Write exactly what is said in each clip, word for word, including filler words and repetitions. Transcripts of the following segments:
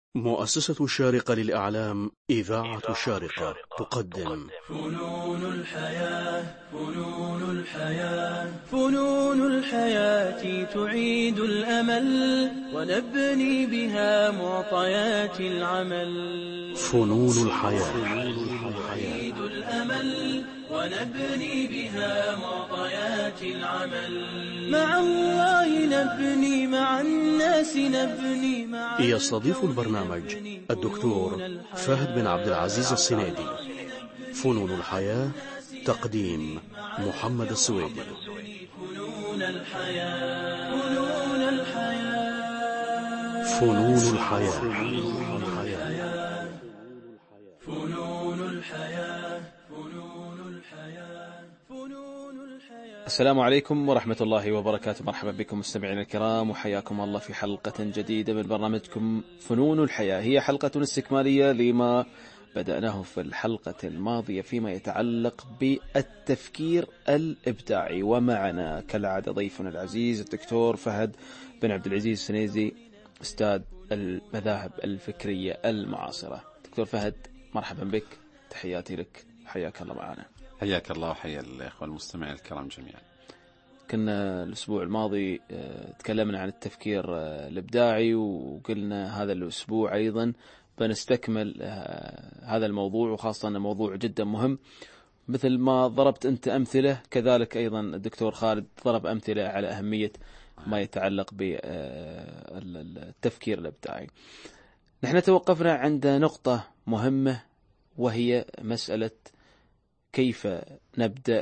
مؤسسة الشارقة للإعلام إذاعة الشارقة تقدم فنون الحياة فنون الحياة فنون الحياة تعيد الأمل ونبني بها معطيات العمل. فنون الحياة تعيد الأمل ونبني بها معطيات العمل. مع الله نبني، مع الناس نبني، مع يستضيف البرنامج الدكتور فهد بن عبد العزيز السنيدي. فنون الحياة، تقديم محمد السويدي. فنون الحياة فنون الحياة فنون الحياة فنون الحياة فنون الحياة فنون الحياة فنون الحياة. السلام عليكم ورحمة الله وبركاته. مرحبا بكم مستمعينا الكرام، وحياكم الله في حلقة جديدة من برنامجكم فنون الحياة. هي حلقة استكمالية لما بدأناه في الحلقة الماضية فيما يتعلق بالتفكير الإبداعي، ومعنا كالعادة ضيفنا العزيز الدكتور فهد بن عبد العزيز السنيدي، أستاذ المذاهب الفكرية المعاصرة. دكتور فهد، مرحبا بك، تحياتي لك، حياك الله معنا. حياك الله وحيا الأخوة المستمعين الكرام جميعا. كنا الأسبوع الماضي تكلمنا عن التفكير الإبداعي، وقلنا هذا الأسبوع أيضا بنستكمل هذا الموضوع، وخاصة أنه موضوع جدا مهم. مثل ما ضربت أنت أمثلة، كذلك أيضا الدكتور خالد ضرب أمثلة على أهمية ما يتعلق بالتفكير الإبداعي. نحن توقفنا عند نقطة مهمة، وهي مسألة كيف نبدأ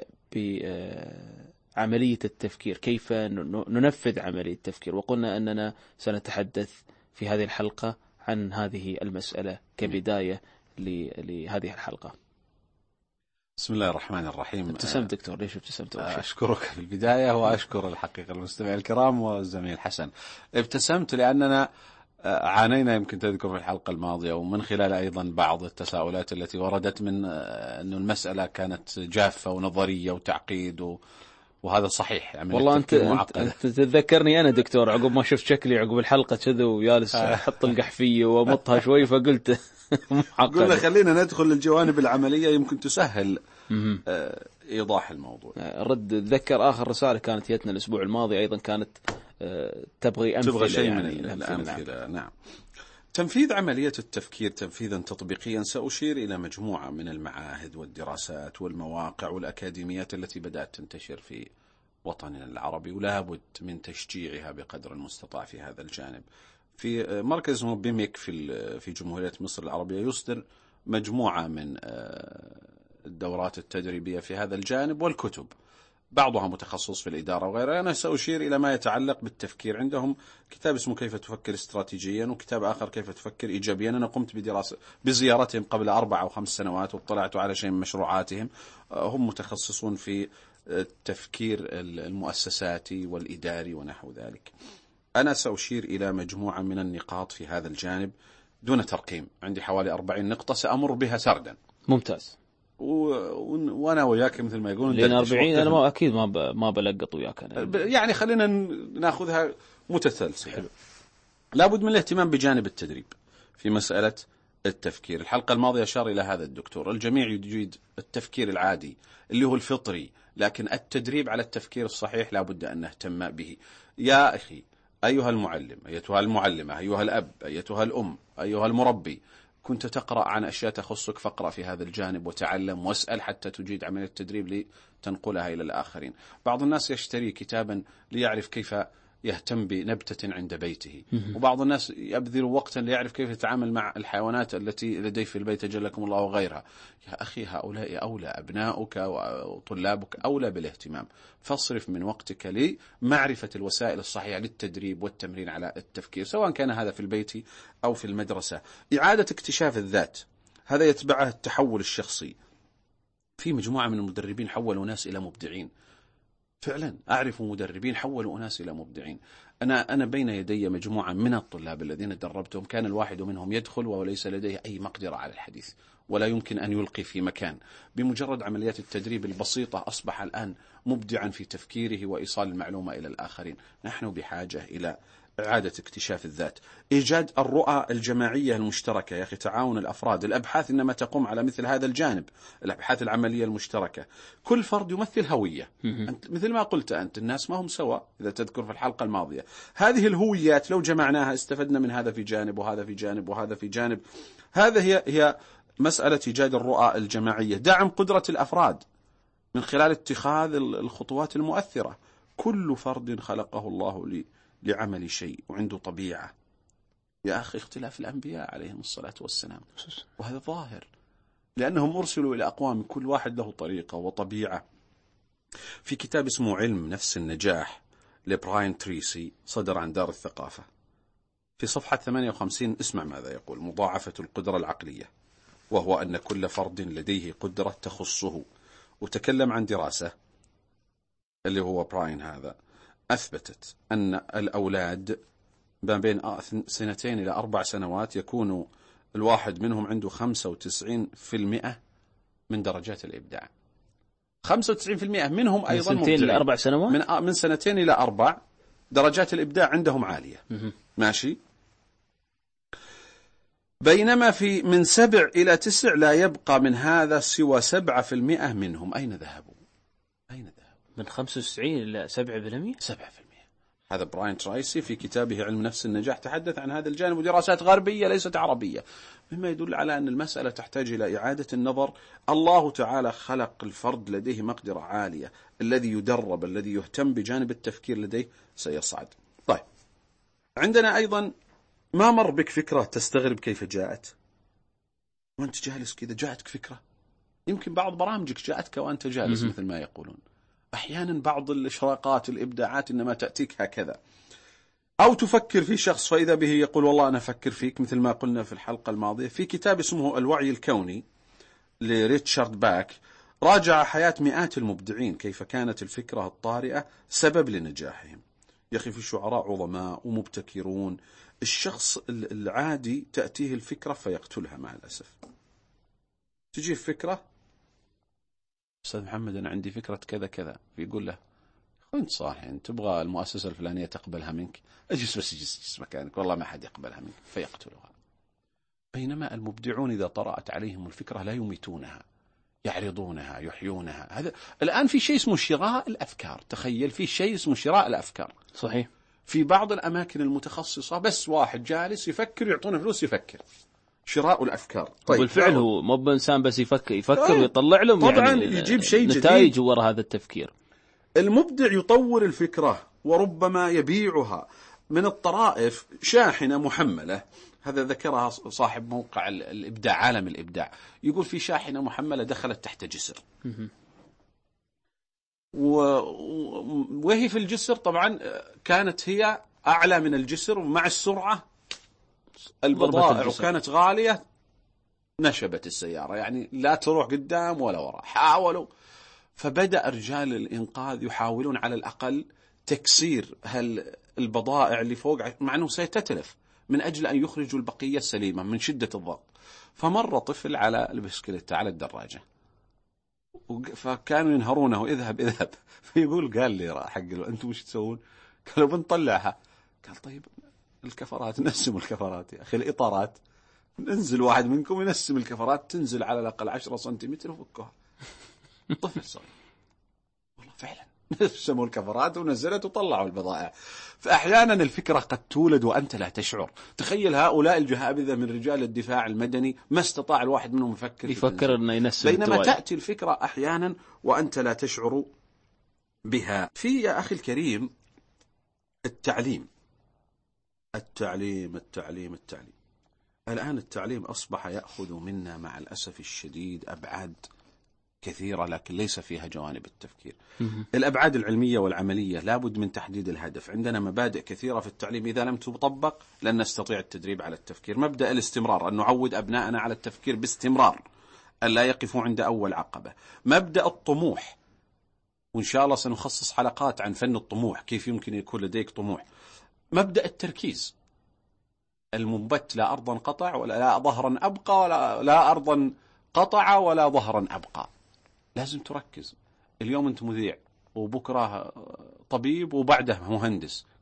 بعملية التفكير، كيف ننفذ عملية التفكير. وقلنا أننا سنتحدث في هذه الحلقة عن هذه المسألة كبداية لهذه الحلقة. بسم الله الرحمن الرحيم. ابتسمت دكتور، ليش ابتسمت؟ أشكرك في البداية، وأشكر الحقيقة المستمعين الكرام والزميل حسن. ابتسمت لأننا عانينا، يمكن تذكر في الحلقة الماضية ومن خلال أيضا بعض التساؤلات التي وردت من أن المسألة كانت جافة ونظرية وتعقيد و... وهذا صحيح. يعني والله أنت, أنت تتذكرني أنا دكتور، عقب ما شفت شكلي عقب الحلقة كذا ويالس أحط القحفية ومطها شوي، فقلت قلنا خلينا ندخل للجوانب العملية يمكن تسهل إيضاح الموضوع. رد ذكر آخر رسالة كانت يتنا الأسبوع الماضي أيضا كانت تبغي أمثلة، تبغى شيء يعني من الأمثلة. نعم. نعم. تنفيذ عملية التفكير تنفيذا تطبيقيا، سأشير إلى مجموعة من المعاهد والدراسات والمواقع والأكاديميات التي بدأت تنتشر في وطننا العربي، ولا بد من تشجيعها بقدر المستطاع في هذا الجانب. في مركز بيميك في في جمهورية مصر العربية يصدر مجموعة من الدورات التدريبية في هذا الجانب والكتب، بعضها متخصص في الإدارة وغيرها. أنا سأشير إلى ما يتعلق بالتفكير. عندهم كتاب اسمه كيف تفكر استراتيجيا، وكتاب آخر كيف تفكر إيجابيا. أنا قمت بدراسة بزيارتهم قبل أربع أو خمس سنوات، واطلعت على شيء من مشروعاتهم. هم متخصصون في التفكير المؤسساتي والإداري ونحو ذلك. أنا سأشير إلى مجموعة من النقاط في هذا الجانب دون ترقيم. عندي حوالي أربعين نقطة سأمر بها سردا. ممتاز. و... وانا وياك مثل ما يقولون لين أربعين انا ما اكيد ما ب... ما بلقط وياك أنا. يعني خلينا ناخذها متسلسله. لابد من الاهتمام بجانب التدريب في مسألة التفكير. الحلقة الماضية أشار إلى هذا الدكتور. الجميع يجيد التفكير العادي اللي هو الفطري، لكن التدريب على التفكير الصحيح لابد أن نهتم به. يا أخي أيها المعلم، أيتها المعلمة، أيها الأب، أيتها الأم، أيها المربي، كنت تقرأ عن أشياء تخصك، فاقرأ في هذا الجانب وتعلم واسأل حتى تجيد عملية التدريب لتنقلها إلى الآخرين. بعض الناس يشتري كتابا ليعرف كيف يهتم بنبتة عند بيته، وبعض الناس يبذل وقتا ليعرف كيف يتعامل مع الحيوانات التي لديه في البيت جلكم الله وغيرها. يا أخي هؤلاء أولى، أبناؤك وطلابك أولى بالاهتمام. فاصرف من وقتك لمعرفة الوسائل الصحيحة للتدريب والتمرين على التفكير، سواء كان هذا في البيت أو في المدرسة. إعادة اكتشاف الذات، هذا يتبعه التحول الشخصي. في مجموعة من المدربين حولوا ناس إلى مبدعين فعلا. أعرف مدربين حولوا أناس إلى مبدعين. أنا أنا بين يدي مجموعة من الطلاب الذين دربتهم، كان الواحد منهم يدخل وليس لديه أي مقدرة على الحديث، ولا يمكن أن يلقي في مكان. بمجرد عمليات التدريب البسيطة أصبح الآن مبدعا في تفكيره وإيصال المعلومة إلى الآخرين. نحن بحاجة إلى إعادة اكتشاف الذات، إيجاد الرؤى الجماعية المشتركة. يا أخي تعاون الأفراد، الأبحاث إنما تقوم على مثل هذا الجانب، الأبحاث العملية المشتركة. كل فرد يمثل هوية. أنت مثل ما قلت أنت، الناس ما هم سوا. إذا تذكر في الحلقة الماضية هذه الهويات لو جمعناها استفدنا من هذا في جانب وهذا في جانب وهذا في جانب. هذا هي هي مسألة إيجاد الرؤى الجماعية. دعم قدرة الأفراد من خلال اتخاذ الخطوات المؤثرة. كل فرد خلقه الله لي لعمل شيء وعنده طبيعة. يا أخي اختلاف الأنبياء عليهم الصلاة والسلام، وهذا ظاهر لأنهم أرسلوا إلى أقوام كل واحد له طريقة وطبيعة. في كتاب اسمه علم نفس النجاح لبراين تريسي صدر عن دار الثقافة، في صفحة ثمانية وخمسين اسمع ماذا يقول: مضاعفة القدرة العقلية، وهو أن كل فرد لديه قدرة تخصه. وتكلم عن دراسة اللي هو براين هذا أثبتت أن الأولاد ما بين سنتين إلى أربع سنوات يكون الواحد منهم عنده خمسة وتسعين بالمئة من درجات الإبداع. خمسة وتسعين بالمئة منهم أيضا من سنتين إلى أربع سنوات، من, من سنتين إلى أربع درجات الإبداع عندهم عالية. ماشي. بينما في من سبع إلى تسع لا يبقى من هذا سوى سبعة في المئة منهم. أين ذهبوا؟ أين ذهبوا؟ من خمسة وتسعين إلى سبعة بالمئة. سبعة في المئة. هذا براين ترايسي في كتابه علم نفس النجاح تحدث عن هذا الجانب، ودراسات غربية ليست عربية، مما يدل على أن المسألة تحتاج إلى إعادة النظر. الله تعالى خلق الفرد لديه مقدرة عالية، الذي يدرب الذي يهتم بجانب التفكير لديه سيصعد. طيب، عندنا أيضا ما مر بك فكرة تستغرب كيف جاءت وأنت جالس كذا؟ جاءتك فكرة، يمكن بعض برامجك جاءتك وأنت جالس مثل ما يقولون. أحيانا بعض الإشراقات الإبداعات إنما تأتيك هكذا. أو تفكر في شخص فإذا به يقول والله أنا أفكر فيك، مثل ما قلنا في الحلقة الماضية في كتاب اسمه الوعي الكوني لريتشارد باك، راجع حياة مئات المبدعين كيف كانت الفكرة الطارئة سبب لنجاحهم. يا أخي في شعراء عظماء ومبتكرون، الشخص العادي تأتيه الفكرة فيقتلها مع الأسف. تجي الفكرة: أستاذ محمد أنا عندي فكرة كذا كذا، فيقول له: أنت صاحي، أنت تبغى المؤسسة الفلانية تقبلها منك، اجلس بس اجلس اجلس مكانك، والله ما حد يقبلها منك، فيقتلها. بينما المبدعون إذا طرأت عليهم الفكرة لا يميتونها، يعرضونها، يحيونها. هذا الآن في شيء اسمه شراء الأفكار. تخيل، في شيء اسمه شراء الأفكار. صحيح. في بعض الأماكن المتخصصة بس واحد جالس يفكر، يعطونه فلوس يفكر. شراء الأفكار. طيب بالفعل هو مو بإنسان بس يفكر يفكر طيب. ويطلع لهم طبعا يعني يجيب شيء جديد، نتائج وراء هذا التفكير. المبدع يطور الفكرة وربما يبيعها. من الطرائف شاحنة محملة، هذا ذكرها صاحب موقع الإبداع عالم الإبداع، يقول في شاحنة محملة دخلت تحت جسر، وهي في الجسر طبعا كانت هي أعلى من الجسر، ومع السرعة البضائع وكانت غالية نشبت السيارة، يعني لا تروح قدام ولا وراء. حاولوا، فبدأ رجال الإنقاذ يحاولون على الأقل تكسير هل البضائع اللي فوق، مع أنه سيتتلف، من أجل أن يخرجوا البقية السليمة من شدة الضغط. فمر طفل على البسكليت على الدراجة، فكانوا ينهرونه: اذهب اذهب. فيقول قال لي حق أنتم وش تسوون؟ قالوا بنطلعها. قال طيب الكفرات، نقسم الكفرات يا أخي، الإطارات ننزل واحد منكم ينسم الكفرات، تنزل على الأقل عشرة سنتيمتر وفكوها. طفل صغير والله فعلا نسموا الكفرات ونزلت وطلعوا البضائع. فأحيانا الفكرة قد تولد وأنت لا تشعر. تخيل هؤلاء الجهابذة من رجال الدفاع المدني ما استطاع الواحد منهم يفكر يفكر أنه ينسم، بينما التوالي. تأتي الفكرة أحيانا وأنت لا تشعر بها. في يا أخي الكريم التعليم التعليم التعليم التعليم الآن التعليم أصبح يأخذ منا مع الأسف الشديد أبعاد كثيرة، لكن ليس فيها جوانب التفكير. الأبعاد العلمية والعملية لابد من تحديد الهدف. عندنا مبادئ كثيرة في التعليم إذا لم تطبق لن نستطيع التدريب على التفكير. مبدأ الاستمرار، أن نعود أبناءنا على التفكير باستمرار، أن لا يقفوا عند أول عقبة. مبدأ الطموح، وإن شاء الله سنخصص حلقات عن فن الطموح، كيف يمكن يكون لديك طموح. مبدأ التركيز، المنبت لا أرضا قطع ولا لا ظهرا أبقى ولا لا أرضا قطع ولا ظهرا أبقى. لازم تركز. اليوم أنت مذيع، وبكرة طبيب، وبعده مهندس،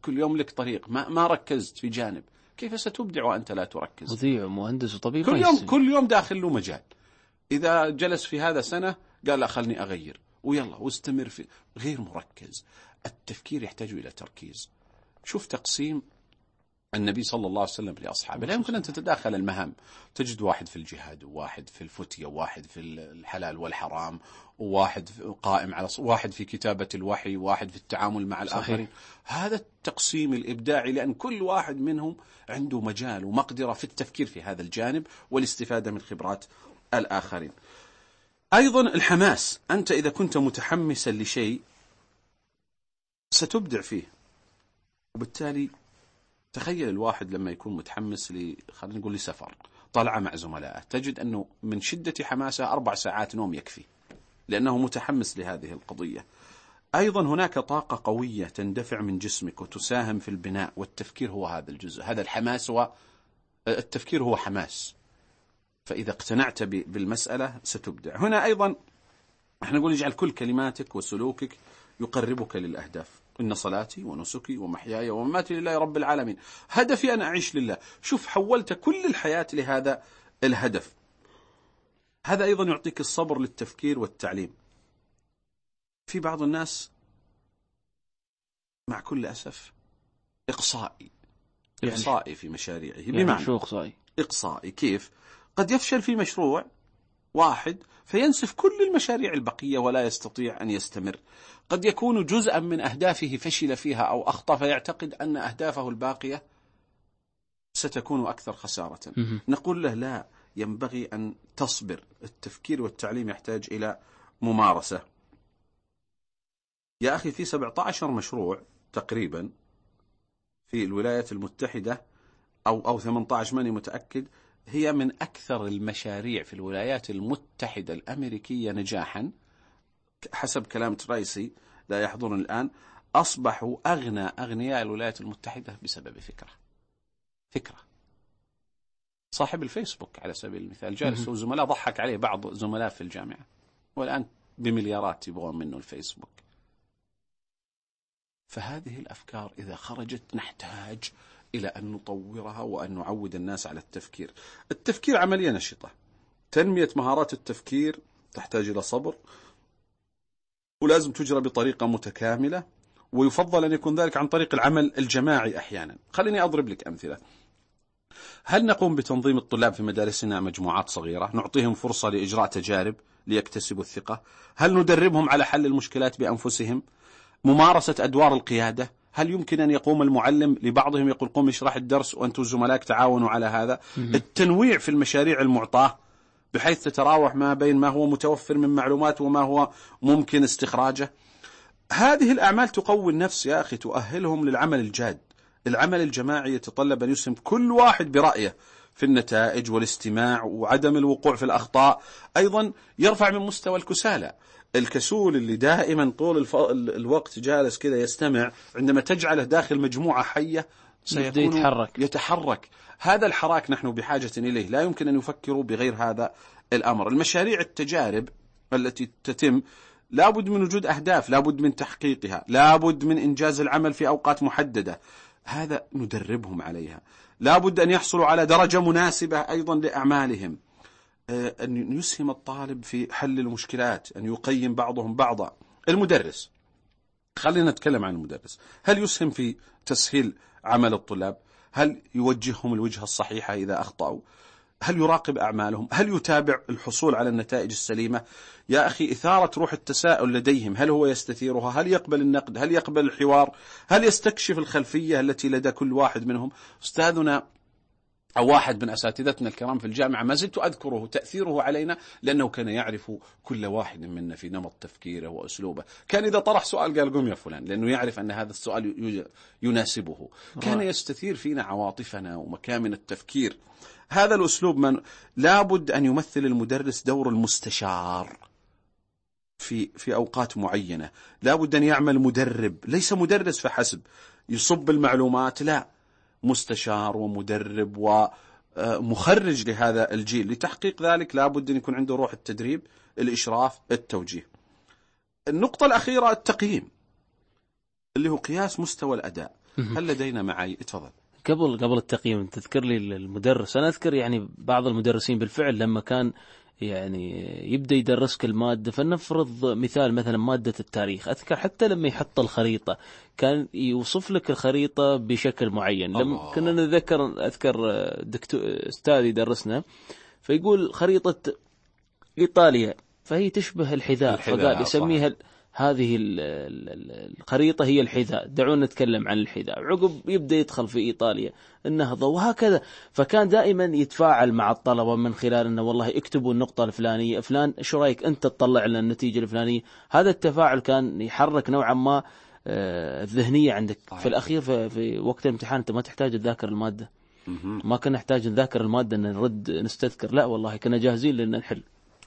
كل يوم لك طريق، ما ما ركزت في جانب، كيف ستبدع وأنت لا تركز؟ مذيع ومهندس وطبيب كل يوم كل يوم داخل له مجال. إذا جلس في هذا سنة قال لا خلني أغير، ويلا واستمر في غير مركز. التفكير يحتاج إلى تركيز. شوف تقسيم النبي صلى الله عليه وسلم لأصحابه، لا يمكن أن تتداخل المهام. تجد واحد في الجهاد، وواحد في الفتية، وواحد في الحلال والحرام، وواحد قائم على واحد في كتابة الوحي، وواحد في التعامل مع الآخرين. هذا التقسيم الإبداعي، لأن كل واحد منهم عنده مجال ومقدرة في التفكير في هذا الجانب والاستفادة من خبرات الآخرين. أيضا الحماس، أنت إذا كنت متحمسا لشيء ستبدع فيه، وبالتالي تخيل الواحد لما يكون متحمس ل خلينا نقول لسفر، طلع مع زملائه، تجد أنه من شدة حماسه أربع ساعات نوم يكفي، لأنه متحمس لهذه القضية. أيضا هناك طاقة قوية تندفع من جسمك وتساهم في البناء، والتفكير هو هذا الجزء. هذا الحماس، والتفكير هو حماس. فإذا اقتنعت بالمسألة ستبدع. هنا أيضا احنا نقول اجعل كل كلماتك وسلوكك يقربك للأهداف. إن صلاتي ونسكي ومحياي ومماتي لله رب العالمين، هدفي أن أعيش لله. شوف، حولت كل الحياة لهذا الهدف. هذا أيضا يعطيك الصبر للتفكير والتعليم. في بعض الناس مع كل أسف إقصائي يعني إقصائي في مشاريعه. يعني بمعنى شو إقصائي؟ إقصائي كيف؟ قد يفشل في مشروع واحد فينسف كل المشاريع البقية ولا يستطيع أن يستمر. قد يكون جزءا من أهدافه فشل فيها أو أخطأ، فيعتقد أن أهدافه الباقية ستكون أكثر خسارة. نقول له لا، ينبغي أن تصبر. التفكير والتعليم يحتاج إلى ممارسة. يا أخي في سبعة عشر مشروع تقريبا في الولايات المتحدة أو أو ثمانية عشر، ماني متأكد، هي من أكثر المشاريع في الولايات المتحدة الأمريكية نجاحا حسب كلام ترايسي، لا يحضرني الآن. أصبحوا أغنى أغنياء الولايات المتحدة بسبب فكرة فكرة صاحب الفيسبوك على سبيل المثال، جالس وزملاء ضحك عليه بعض زملاء في الجامعة، والآن بمليارات يبغون منه الفيسبوك. فهذه الأفكار إذا خرجت نحتاج إلى أن نطورها وأن نعود الناس على التفكير. التفكير عملية نشطة. تنمية مهارات التفكير تحتاج إلى صبر، ولازم تجرى بطريقة متكاملة، ويفضل أن يكون ذلك عن طريق العمل الجماعي أحيانا. خليني أضرب لك أمثلة. هل نقوم بتنظيم الطلاب في مدارسنا مجموعات صغيرة، نعطيهم فرصة لإجراء تجارب ليكتسبوا الثقة؟ هل ندربهم على حل المشكلات بأنفسهم؟ ممارسة أدوار القيادة، هل يمكن أن يقوم المعلم لبعضهم يقول قم اشرح الدرس وأنتم زملائك تعاونوا على هذا؟ التنويع في المشاريع المعطاة بحيث تتراوح ما بين ما هو متوفر من معلومات وما هو ممكن استخراجه. هذه الأعمال تقوي النفس يا أخي، تؤهلهم للعمل الجاد. العمل الجماعي يتطلب أن يسهم كل واحد برأيه في النتائج والاستماع وعدم الوقوع في الأخطاء. أيضا يرفع من مستوى الكسالى. الكسول اللي دائما طول الف... الوقت جالس كذا يستمع، عندما تجعله داخل مجموعة حية سيكون يتحرك. يتحرك. هذا الحراك نحن بحاجة إليه، لا يمكن أن يفكروا بغير هذا الأمر. المشاريع التجارب التي تتم لابد من وجود أهداف، لابد من تحقيقها، لابد من إنجاز العمل في أوقات محددة. هذا ندربهم عليها. لابد أن يحصلوا على درجة مناسبة أيضا لأعمالهم. أن يسهم الطالب في حل المشكلات، أن يقيم بعضهم بعضا. المدرس، خلينا نتكلم عن المدرس. هل يسهم في تسهيل عمل الطلاب؟ هل يوجههم الوجهة الصحيحة إذا أخطأوا؟ هل يراقب أعمالهم؟ هل يتابع الحصول على النتائج السليمة؟ يا أخي إثارة روح التساؤل لديهم، هل هو يستثيرها؟ هل يقبل النقد؟ هل يقبل الحوار؟ هل يستكشف الخلفية التي لدى كل واحد منهم؟ أستاذنا أو واحد من أساتذتنا الكرام في الجامعة ما زلت أذكره تأثيره علينا، لأنه كان يعرف كل واحد منا في نمط تفكيره وأسلوبه. كان إذا طرح سؤال قال قم يا فلان، لأنه يعرف أن هذا السؤال يناسبه. كان يستثير فينا عواطفنا ومكامن التفكير. هذا الأسلوب من لابد أن يمثل المدرس دور المستشار في في أوقات معينة. لابد أن يعمل مدرب، ليس مدرس فحسب يصب المعلومات، لا، مستشار ومدرب ومخرج لهذا الجيل. لتحقيق ذلك لابد أن يكون عنده روح التدريب، الإشراف، التوجيه. النقطة الأخيرة التقييم. اللي هو قياس مستوى الأداء. هل لدينا معايير؟ تفضل. قبل قبل التقييم تذكر لي المدرس. أنا أذكر يعني بعض المدرسين بالفعل لما كان يعني يبدأ يدرسك المادة، فلنفرض مثال مثلا مادة التاريخ، أذكر حتى لما يحط الخريطة كان يوصف لك الخريطة بشكل معين. لما كنا نذكر أذكر دكتور أستاذ يدرسنا فيقول خريطة إيطاليا فهي تشبه الحذاء, الحذاء فقال يسميها صحيح. هذه الخريطة هي الحذاء، دعونا نتكلم عن الحذاء. عقب يبدأ يدخل في إيطاليا النهضة وهكذا. فكان دائما يتفاعل مع الطلبة من خلال أنه والله اكتبوا النقطة الفلانية، فلان شو رأيك أنت تطلع لنا النتيجة الفلانية. هذا التفاعل كان يحرك نوعا ما الذهنية عندك. في الأخير في, في وقت الامتحان أنت ما تحتاج تذاكر المادة، ما كنا نحتاج نذاكر المادة أن نرد نستذكر، لا والله كنا جاهزين لأن نحل.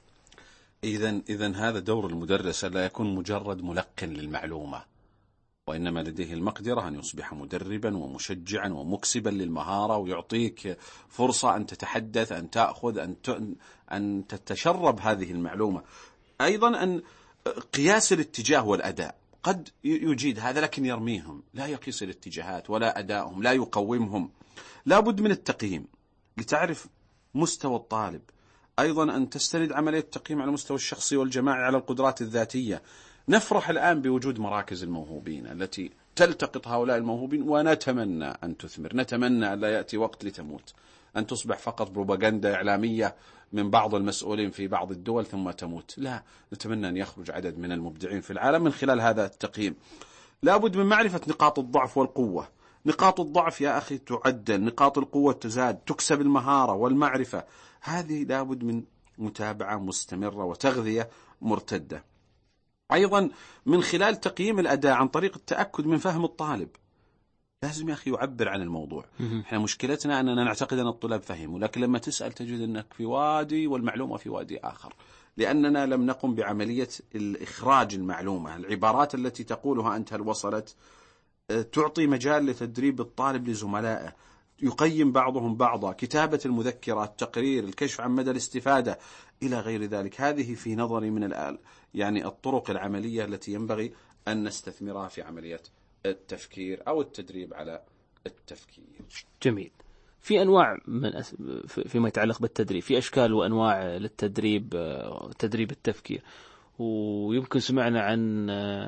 إذن إذن هذا دور المدرس، لا يكون مجرد ملقن للمعلومة، وإنما لديه المقدرة أن يصبح مدربا ومشجعا ومكسبا للمهارة، ويعطيك فرصة أن تتحدث، أن تأخذ، أن أن تتشرب هذه المعلومة. أيضا أن قياس الاتجاه والأداء قد يجيد هذا لكن يرميهم، لا يقيس الاتجاهات ولا أدائهم، لا يقومهم. لا بد من التقييم لتعرف مستوى الطالب. أيضا أن تستند عملية التقييم على المستوى الشخصي والجماعي على القدرات الذاتية. نفرح الآن بوجود مراكز الموهوبين التي تلتقط هؤلاء الموهوبين، ونتمنى أن تثمر. نتمنى أن لا يأتي وقت لتموت، أن تصبح فقط بروباغندا إعلامية من بعض المسؤولين في بعض الدول ثم تموت. لا، نتمنى أن يخرج عدد من المبدعين في العالم من خلال هذا التقييم. لا بد من معرفة نقاط الضعف والقوة. نقاط الضعف يا أخي تعدل، نقاط القوة تزاد، تكسب المهارة والمعرفة. هذه لابد من متابعة مستمرة وتغذية مرتدة. أيضا من خلال تقييم الأداء عن طريق التأكد من فهم الطالب. لازم يا أخي يعبر عن الموضوع. احنا مشكلتنا أننا نعتقد أن الطلاب فهموا، لكن لما تسأل تجد أنك في وادي والمعلومة في وادي آخر، لأننا لم نقم بعملية الإخراج المعلومة. العبارات التي تقولها أنت هل وصلت؟ تعطي مجال لتدريب الطالب لزملائه، يقيم بعضهم بعضا، كتابة المذكرة، التقرير، الكشف عن مدى الاستفادة إلى غير ذلك. هذه في نظري من الآن يعني الطرق العملية التي ينبغي أن نستثمرها في عملية التفكير أو التدريب على التفكير. جميل. في أنواع من أس... فيما يتعلق بالتدريب، في أشكال وأنواع للتدريب، تدريب التفكير. ويمكن سمعنا عن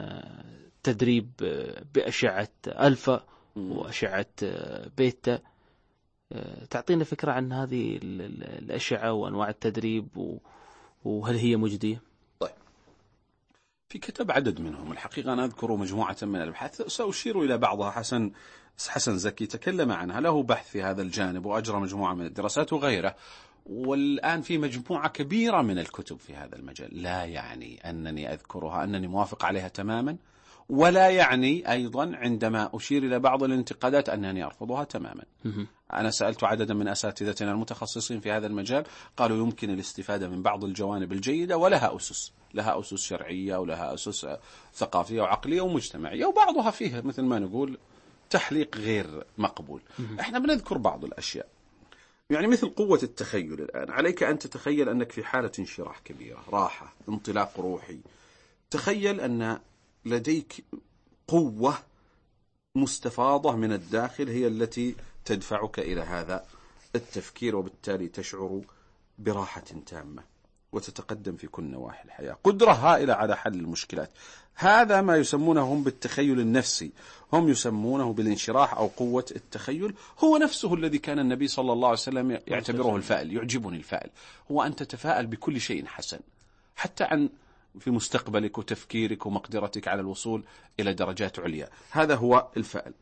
تدريب بأشعة ألفا وأشعة بيتا. تعطينا فكرة عن هذه الأشعة وأنواع التدريب وهل هي مجدية؟ طيب، في كتب عدد منهم الحقيقة. أنا أذكر مجموعة من الأبحاث سأشير إلى بعضها. حسن حسن زكي تكلم عنها، له بحث في هذا الجانب وأجرى مجموعة من الدراسات وغيره. والآن في مجموعة كبيرة من الكتب في هذا المجال. لا يعني أنني أذكرها أنني موافق عليها تماما، ولا يعني أيضا عندما أشير إلى بعض الانتقادات أنني أرفضها تماما. أنا سألت عددا من أساتذتنا المتخصصين في هذا المجال، قالوا يمكن الاستفادة من بعض الجوانب الجيدة ولها أسس، لها أسس شرعية ولها أسس ثقافية وعقلية ومجتمعية، وبعضها فيها مثل ما نقول تحليق غير مقبول. احنا بنذكر بعض الأشياء يعني مثل قوة التخيل. الآن عليك أن تتخيل أنك في حالة انشراح كبيرة، راحة، انطلاق روحي. تخيل أن لديك قوة مستفاضة من الداخل هي التي تدفعك إلى هذا التفكير، وبالتالي تشعر براحة تامة وتتقدم في كل نواحي الحياة. قدرة هائلة على حل المشكلات. هذا ما يسمونه هم بالتخيل النفسي، هم يسمونه بالانشراح أو قوة التخيل. هو نفسه الذي كان النبي صلى الله عليه وسلم يعتبره الفأل. يعجبني الفأل، هو أن تتفاءل بكل شيء حسن، حتى عن في مستقبلك وتفكيرك ومقدرتك على الوصول إلى درجات عليا. هذا هو الفأل.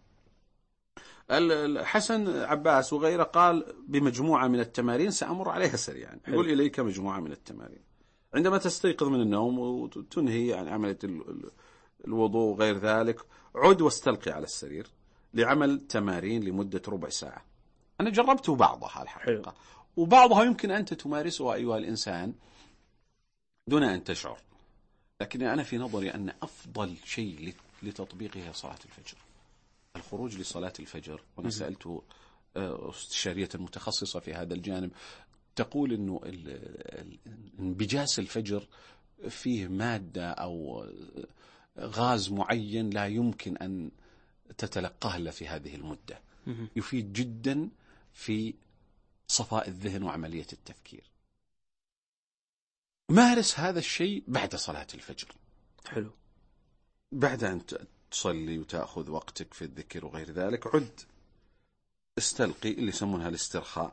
الحسن عباس وغيره قال بمجموعة من التمارين سأمر عليها سريعا. يقول إليك مجموعة من التمارين عندما تستيقظ من النوم وتنهي عن عملية الوضوء وغير ذلك، عد واستلقي على السرير لعمل تمارين لمدة ربع ساعة. أنا جربت بعضها الحقيقة، وبعضها يمكن أنت تمارسها أيها الإنسان دون أن تشعر، لكن أنا في نظري أن أفضل شيء لتطبيقه هي صلاة الفجر. الخروج لصلاة الفجر. وأنا سألت استشارية المتخصصة في هذا الجانب، تقول أنه انبجاس الفجر فيه مادة أو غاز معين لا يمكن أن تتلقاه إلا في هذه المدة. يفيد جدا في صفاء الذهن وعملية التفكير. مارس هذا الشيء بعد صلاة الفجر. حلو. بعد أن تصلي وتأخذ وقتك في الذكر وغير ذلك، عد استلقي اللي يسمونها الاسترخاء،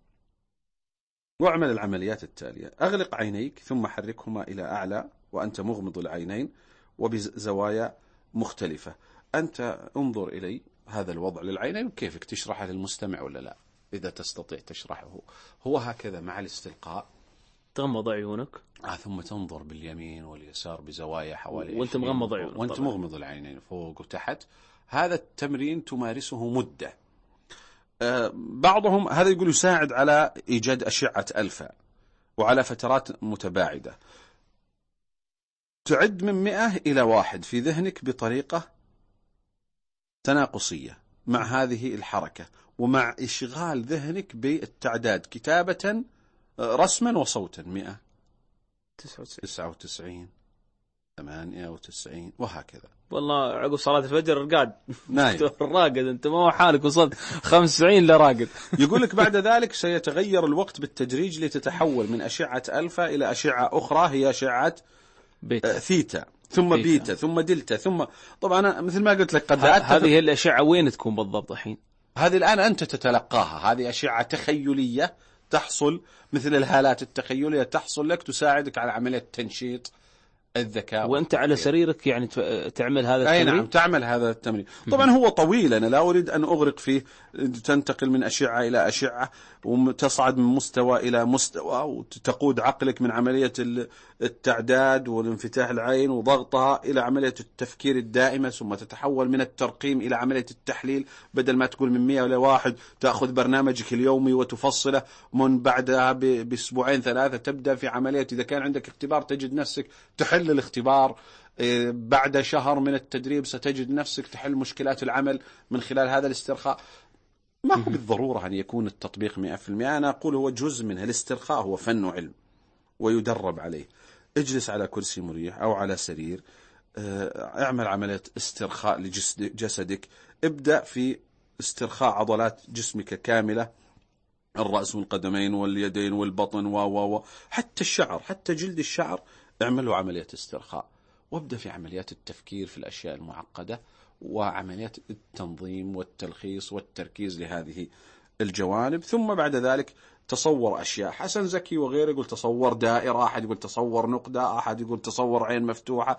واعمل العمليات التالية: أغلق عينيك ثم حركهما إلى أعلى وأنت مغمض العينين وبزوايا مختلفة. أنت انظر إلي هذا الوضع للعينين وكيفك تشرحه للمستمع ولا لا، إذا تستطيع تشرحه. هو هكذا مع الاستلقاء، تغمض عيونك آه ثم تنظر باليمين واليسار بزوايا حوالي وانت مغمض عيونك، وانت طبعا. مغمض العينين فوق وتحت. هذا التمرين تمارسه مدة. آه بعضهم هذا يقول يساعد على إيجاد أشعة ألفا وعلى فترات متباعدة. تعد من مئة إلى واحد في ذهنك بطريقة تناقصية مع هذه الحركة، ومع إشغال ذهنك بالتعداد كتابة رسما وصوتا: مئة، تسعة وتسعين، ثمانية وتسعين، وهكذا. والله عقب صلاة الفجر قاعد نايم راقد، انت ما هو حالك وصلت خمسة وتسعين لراقد. يقول لك بعد ذلك سيتغير الوقت بالتدريج لتتحول من أشعة ألفا إلى أشعة أخرى هي أشعة بيتا. ثيتا، ثم بيتا. بيتا ثم دلتا، ثم طبعا مثل ما قلت لك قد هذه الأشعة وين تكون بالضبط الحين؟ هذه الآن أنت تتلقاها، هذه أشعة تخيلية تحصل مثل الهالات التخيلية تحصل لك، تساعدك على عملية تنشيط الذكاء. وأنت على سريرك يعني تعمل هذا التمرين؟ أي نعم، تعمل هذا التمرين. طبعا هو طويل، أنا لا أريد أن أغرق فيه. تنتقل من أشعة إلى أشعة وتصعد من مستوى إلى مستوى، وتقود عقلك من عملية التعداد والانفتاح العين وضغطها إلى عملية التفكير الدائمة، ثم تتحول من الترقيم إلى عملية التحليل. بدل ما تقول من مئة إلى واحد تأخذ برنامجك اليومي وتفصله. من بعدها بأسبوعين ثلاثة تبدأ في عملية، إذا كان عندك اختبار تجد نفسك تحل الاختبار. بعد شهر من التدريب ستجد نفسك تحل مشكلات العمل من خلال هذا الاسترخاء. ما هو بالضرورة أن يكون التطبيق مئة في المئة، أنا أقول هو جزء منه. الاسترخاء هو فن وعلم ويدرب عليه. اجلس على كرسي مريح أو على سرير، اعمل عملية استرخاء لجسدك. ابدأ في استرخاء عضلات جسمك كاملة، الرأس والقدمين واليدين والبطن و و و حتى الشعر، حتى جلد الشعر اعملوا عملية استرخاء. وابدأ في عمليات التفكير في الأشياء المعقدة وعمليات التنظيم والتلخيص والتركيز لهذه الجوانب. ثم بعد ذلك تصور أشياء. حسن زكي وغيره يقول تصور دائرة، أحد يقول تصور نقطة، أحد يقول تصور عين مفتوحة.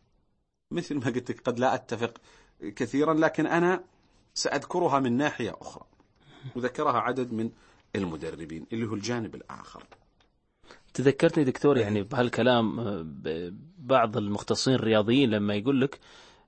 مثل ما قلت لك قد لا أتفق كثيرا، لكن أنا سأذكرها من ناحية أخرى وذكرها عدد من المدربين اللي هو الجانب الآخر. تذكرتني دكتور يعني بهالكلام بعض المختصين الرياضيين لما يقول لك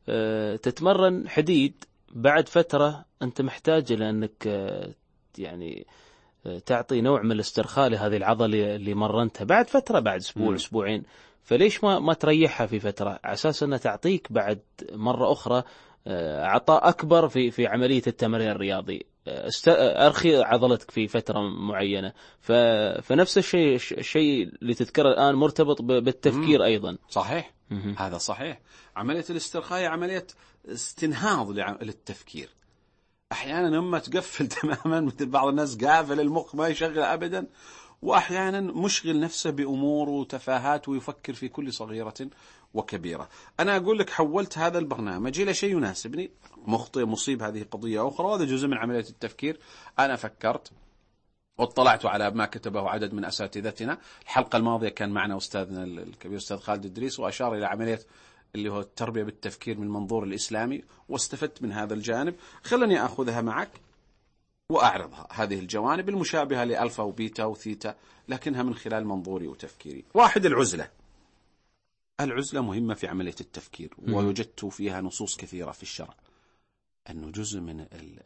تتمرن حديد، بعد فترة أنت محتاج لأنك يعني تعطي نوع من الاسترخاء لهذه العضلة اللي مرنتها بعد فترة، بعد أسبوع م. أسبوعين. فليش ما ما تريحها في فترة على أساس أنها تعطيك بعد مرة أخرى عطاء أكبر في في عملية التمرين الرياضي. أرخي عضلتك في فترة معينة. فنفس الشيء الشيء اللي تذكره الآن مرتبط بالتفكير أيضا. صحيح. هذا صحيح. عملية الاسترخاء هي عملية استنهاض للتفكير. أحيانا لما تقفل تماما، مثل بعض الناس قافل المخ ما يشغل أبدا، وأحيانا مشغل نفسه بأمور وتفاهات ويفكر في كل صغيرة وكبيرة. أنا أقول لك حولت هذا البرنامج إلى شيء يناسبني. مخطئ مصيب هذه قضية أخرى، وهذا جزء من عملية التفكير. أنا فكرت واطلعت على ما كتبه عدد من أساتذتنا. الحلقة الماضية كان معنا أستاذنا الكبير أستاذ خالد الدريس، وأشار إلى عملية اللي هو التربية بالتفكير من المنظور الإسلامي، واستفدت من هذا الجانب. خلني أخذها معك وأعرضها، هذه الجوانب المشابهة لألفا وبيتا وثيتا، لكنها من خلال منظوري وتفكيري. واحد، العزلة. العزلة مهمة في عملية التفكير، ووجدت فيها نصوص كثيرة في الشرع أنه جزء من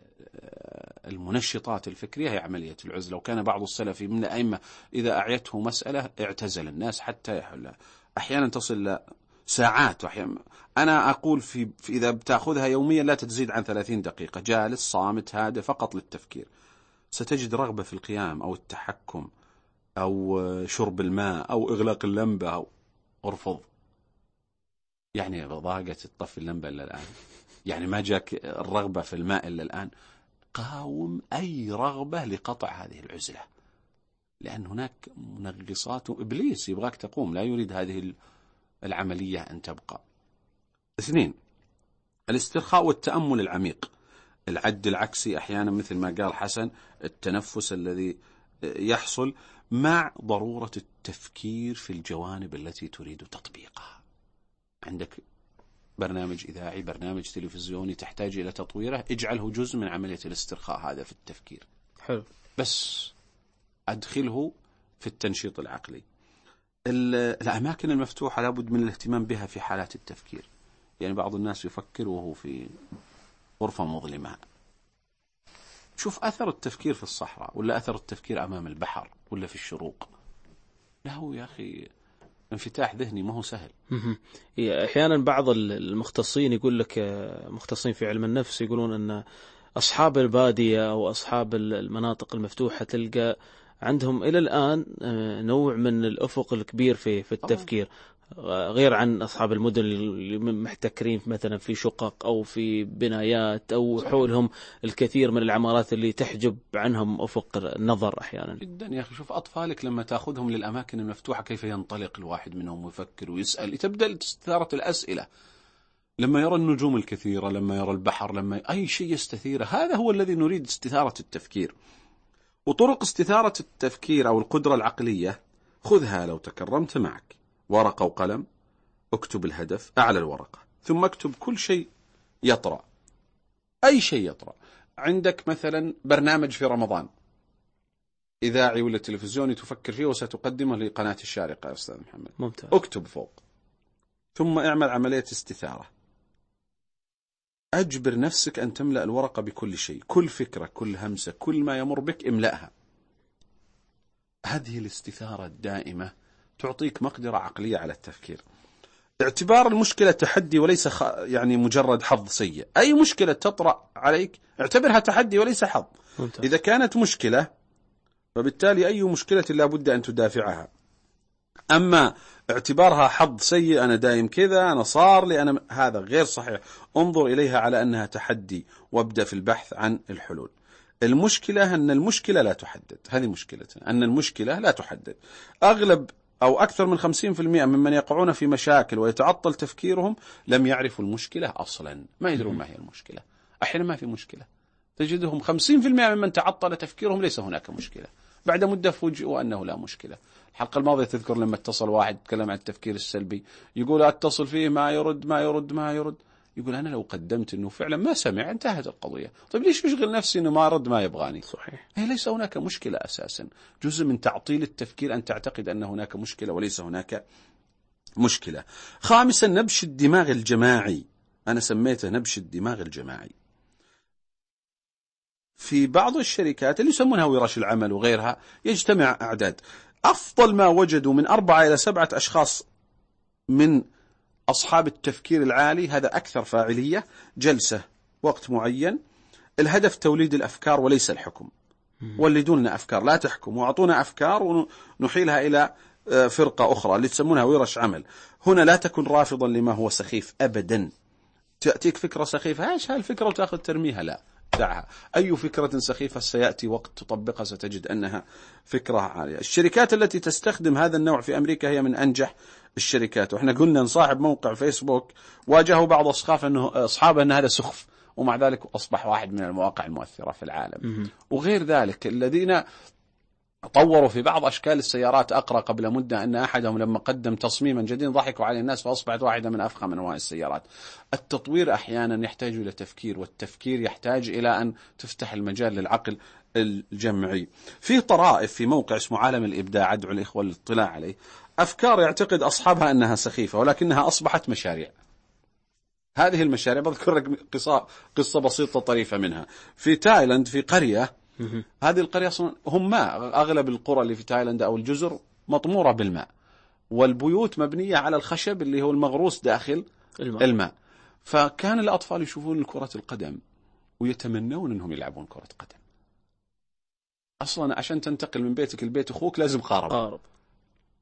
المنشطات الفكرية هي عملية العزلة. وكان بعض السلف من الأئمة إذا أعيته مسألة اعتزل الناس حتى يحلها. أحيانا تصل ساعات، وأحيانا أنا أقول في, في إذا بتأخذها يوميا لا تزيد عن ثلاثين دقيقة جالس صامت هادئ فقط للتفكير، ستجد رغبة في القيام أو التحكم أو شرب الماء أو إغلاق اللمبة أو ارفض. يعني ضاقت الطفي اللمبة إلا الآن، يعني ما جاك الرغبة في الماء إلا الآن. قاوم أي رغبة لقطع هذه العزلة، لأن هناك منغصات، إبليس يبغاك تقوم، لا يريد هذه العملية أن تبقى. اثنين، الاسترخاء والتأمل العميق، العد العكسي أحيانا مثل ما قال حسن، التنفس الذي يحصل مع ضرورة التفكير في الجوانب التي تريد تطبيقها. عندك برنامج إذاعي، برنامج تلفزيوني تحتاج إلى تطويره، اجعله جزء من عملية الاسترخاء هذا في التفكير. حلو. بس أدخله في التنشيط العقلي. الأماكن المفتوحة لابد من الاهتمام بها في حالات التفكير. يعني بعض الناس يفكر وهو في غرفة مظلمة. شوف أثر التفكير في الصحراء، ولا أثر التفكير أمام البحر، ولا في الشروق. له يا أخي انفتاح ذهني ما هو سهل. أحيانا بعض المختصين يقول لك، مختصين في علم النفس، يقولون أن أصحاب البادية أو أصحاب المناطق المفتوحة تلقى عندهم إلى الآن نوع من الأفق الكبير في في التفكير، غير عن أصحاب المدن اللي محتكرين مثلا في شقق أو في بنايات أو حولهم الكثير من العمارات اللي تحجب عنهم أفق النظر أحيانا. جدا يا أخي. شوف أطفالك لما تأخذهم للأماكن المفتوحة كيف ينطلق الواحد منهم ويفكر ويسأل، تبدأ استثارة الأسئلة. لما يرى النجوم الكثيرة، لما يرى البحر، لما أي شيء يستثيره، هذا هو الذي نريد، استثارة التفكير. وطرق استثارة التفكير أو القدرة العقلية خذها لو تكرمت معك ورقة وقلم، اكتب الهدف أعلى الورقة، ثم اكتب كل شيء يطرأ، أي شيء يطرأ. عندك مثلا برنامج في رمضان إذاعي ولا تلفزيوني تفكر فيه وستقدمه لقناة الشارقة يا أستاذ محمد، ممتاز. اكتب فوق، ثم اعمل عملية استثارة. أجبر نفسك أن تملأ الورقة بكل شيء، كل فكرة، كل همسة، كل ما يمر بك املأها. هذه الاستثارة الدائمة تعطيك مقدرة عقلية على التفكير. اعتبار المشكلة تحدي وليس خ... يعني مجرد حظ سيء. أي مشكلة تطرأ عليك اعتبرها تحدي وليس حظ. ممتاز. إذا كانت مشكلة فبالتالي أي مشكلة لا بد أن تدافعها. أما اعتبارها حظ سيء، أنا دايم كذا، أنا صار لي أنا، هذا غير صحيح. انظر إليها على أنها تحدي وابدأ في البحث عن الحلول. المشكلة أن المشكلة لا تحدد، هذه مشكلتنا، أن المشكلة لا تحدد. أغلب أو أكثر من خمسين بالمئة ممن يقعون في مشاكل ويتعطل تفكيرهم لم يعرفوا المشكلة أصلا، ما يدرون ما هي المشكلة. أحيانا ما في مشكلة، تجدهم خمسين بالمئة ممن تعطل تفكيرهم ليس هناك مشكلة، بعد مدة فوجئوا أنه لا مشكلة. الحلقة الماضية تذكر لما اتصل واحد تكلم عن التفكير السلبي، يقول أتصل فيه ما يرد ما يرد ما يرد، يقول أنا لو قدمت أنه فعلا ما سمع انتهت القضية. طيب ليش يشغل نفسي أنه ما رد ما يبغاني؟ صحيح. هي ليس هناك مشكلة أساسا. جزء من تعطيل التفكير أن تعتقد أن هناك مشكلة وليس هناك مشكلة. خامسا، نبش الدماغ الجماعي، أنا سميته نبش الدماغ الجماعي. في بعض الشركات اللي يسمونها ورش العمل وغيرها يجتمع أعداد، أفضل ما وجدوا من أربعة إلى سبعة أشخاص من أصحاب التفكير العالي، هذا أكثر فاعلية. جلسة وقت معين، الهدف توليد الأفكار وليس الحكم. ولدوا لنا أفكار، لا تحكم، وأعطونا أفكار ونحيلها إلى فرقة أخرى اللي تسمونها ورش عمل. هنا لا تكن رافضا لما هو سخيف أبدا. تأتيك فكرة سخيفة، ايش هالفكرة وتأخذ ترميها، لا، دعها. أي فكرة سخيفة سيأتي وقت تطبقها ستجد أنها فكرة عالية. الشركات التي تستخدم هذا النوع في أمريكا هي من أنجح الشركات. وإحنا قلنا صاحب موقع فيسبوك واجهوا بعض أصحابه أنه أصحابه أن هذا سخف، ومع ذلك أصبح واحد من المواقع المؤثرة في العالم. وغير ذلك الذين طوروا في بعض أشكال السيارات. أقرأ قبل مدة أن أحدهم لما قدم تصميما جديدا ضحكوا عليه الناس فأصبحت واحدة من أفخم أنواع السيارات. التطوير أحيانا يحتاج إلى تفكير، والتفكير يحتاج إلى أن تفتح المجال للعقل الجمعي. في طرائف في موقع اسمه عالم الإبداع، أدعو الإخوة للاطلاع عليه، أفكار يعتقد أصحابها أنها سخيفة ولكنها أصبحت مشاريع. هذه المشاريع بذكر لك قصة, قصة بسيطة طريفة منها. في تايلاند في قرية، هذه القرية هم ماء، أغلب القرى اللي في تايلاند أو الجزر مطمورة بالماء، والبيوت مبنية على الخشب اللي هو المغروس داخل الماء, الماء. فكان الأطفال يشوفون كرة القدم ويتمنون أنهم يلعبون كرة قدم. أصلا عشان تنتقل من بيتك لبيت أخوك لازم قارب. قارب.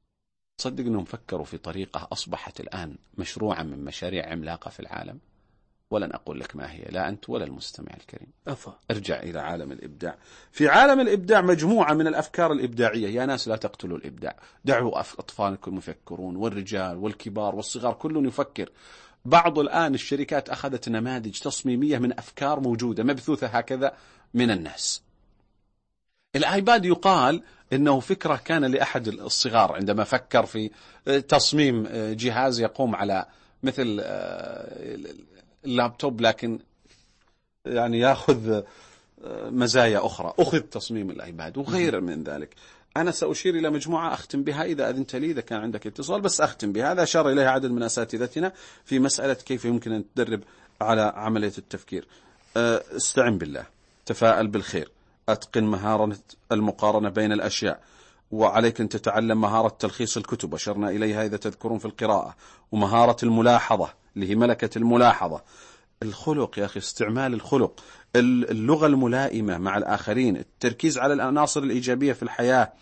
تصدق أنهم فكروا في طريقة أصبحت الآن مشروعا من مشاريع عملاقة في العالم، ولن أقول لك ما هي، لا أنت ولا المستمع الكريم. أفا. ارجع إلى عالم الإبداع. في عالم الإبداع مجموعة من الأفكار الإبداعية. يا ناس لا تقتلوا الإبداع، دعوا أطفالكم يفكرون، والرجال والكبار والصغار كل يفكر. بعض الآن الشركات أخذت نماذج تصميمية من أفكار موجودة مبثوثة هكذا من الناس. الآيباد يقال إنه فكرة كان لأحد الصغار عندما فكر في تصميم جهاز يقوم على مثل اللابتوب، لكن يعني يأخذ مزايا أخرى. أخذ تصميم الآيباد وغير من ذلك. أنا سأشير إلى مجموعة أختم بها إذا أذنت لي، إذا كان عندك اتصال، بس أختم بها. هذا أشار إليها عدد من أساتذتنا في مسألة كيف يمكن أن تدرب على عملية التفكير. استعن بالله، تفاءل بالخير، أتقن مهارة المقارنة بين الأشياء، وعليك أن تتعلم مهارة تلخيص الكتب، أشرنا إليها إذا تذكرون في القراءة، ومهارة الملاحظة اللي هي ملكة الملاحظة. الخلق يا أخي، استعمال الخلق، اللغة الملائمة مع الآخرين، التركيز على العناصر الإيجابية في الحياة،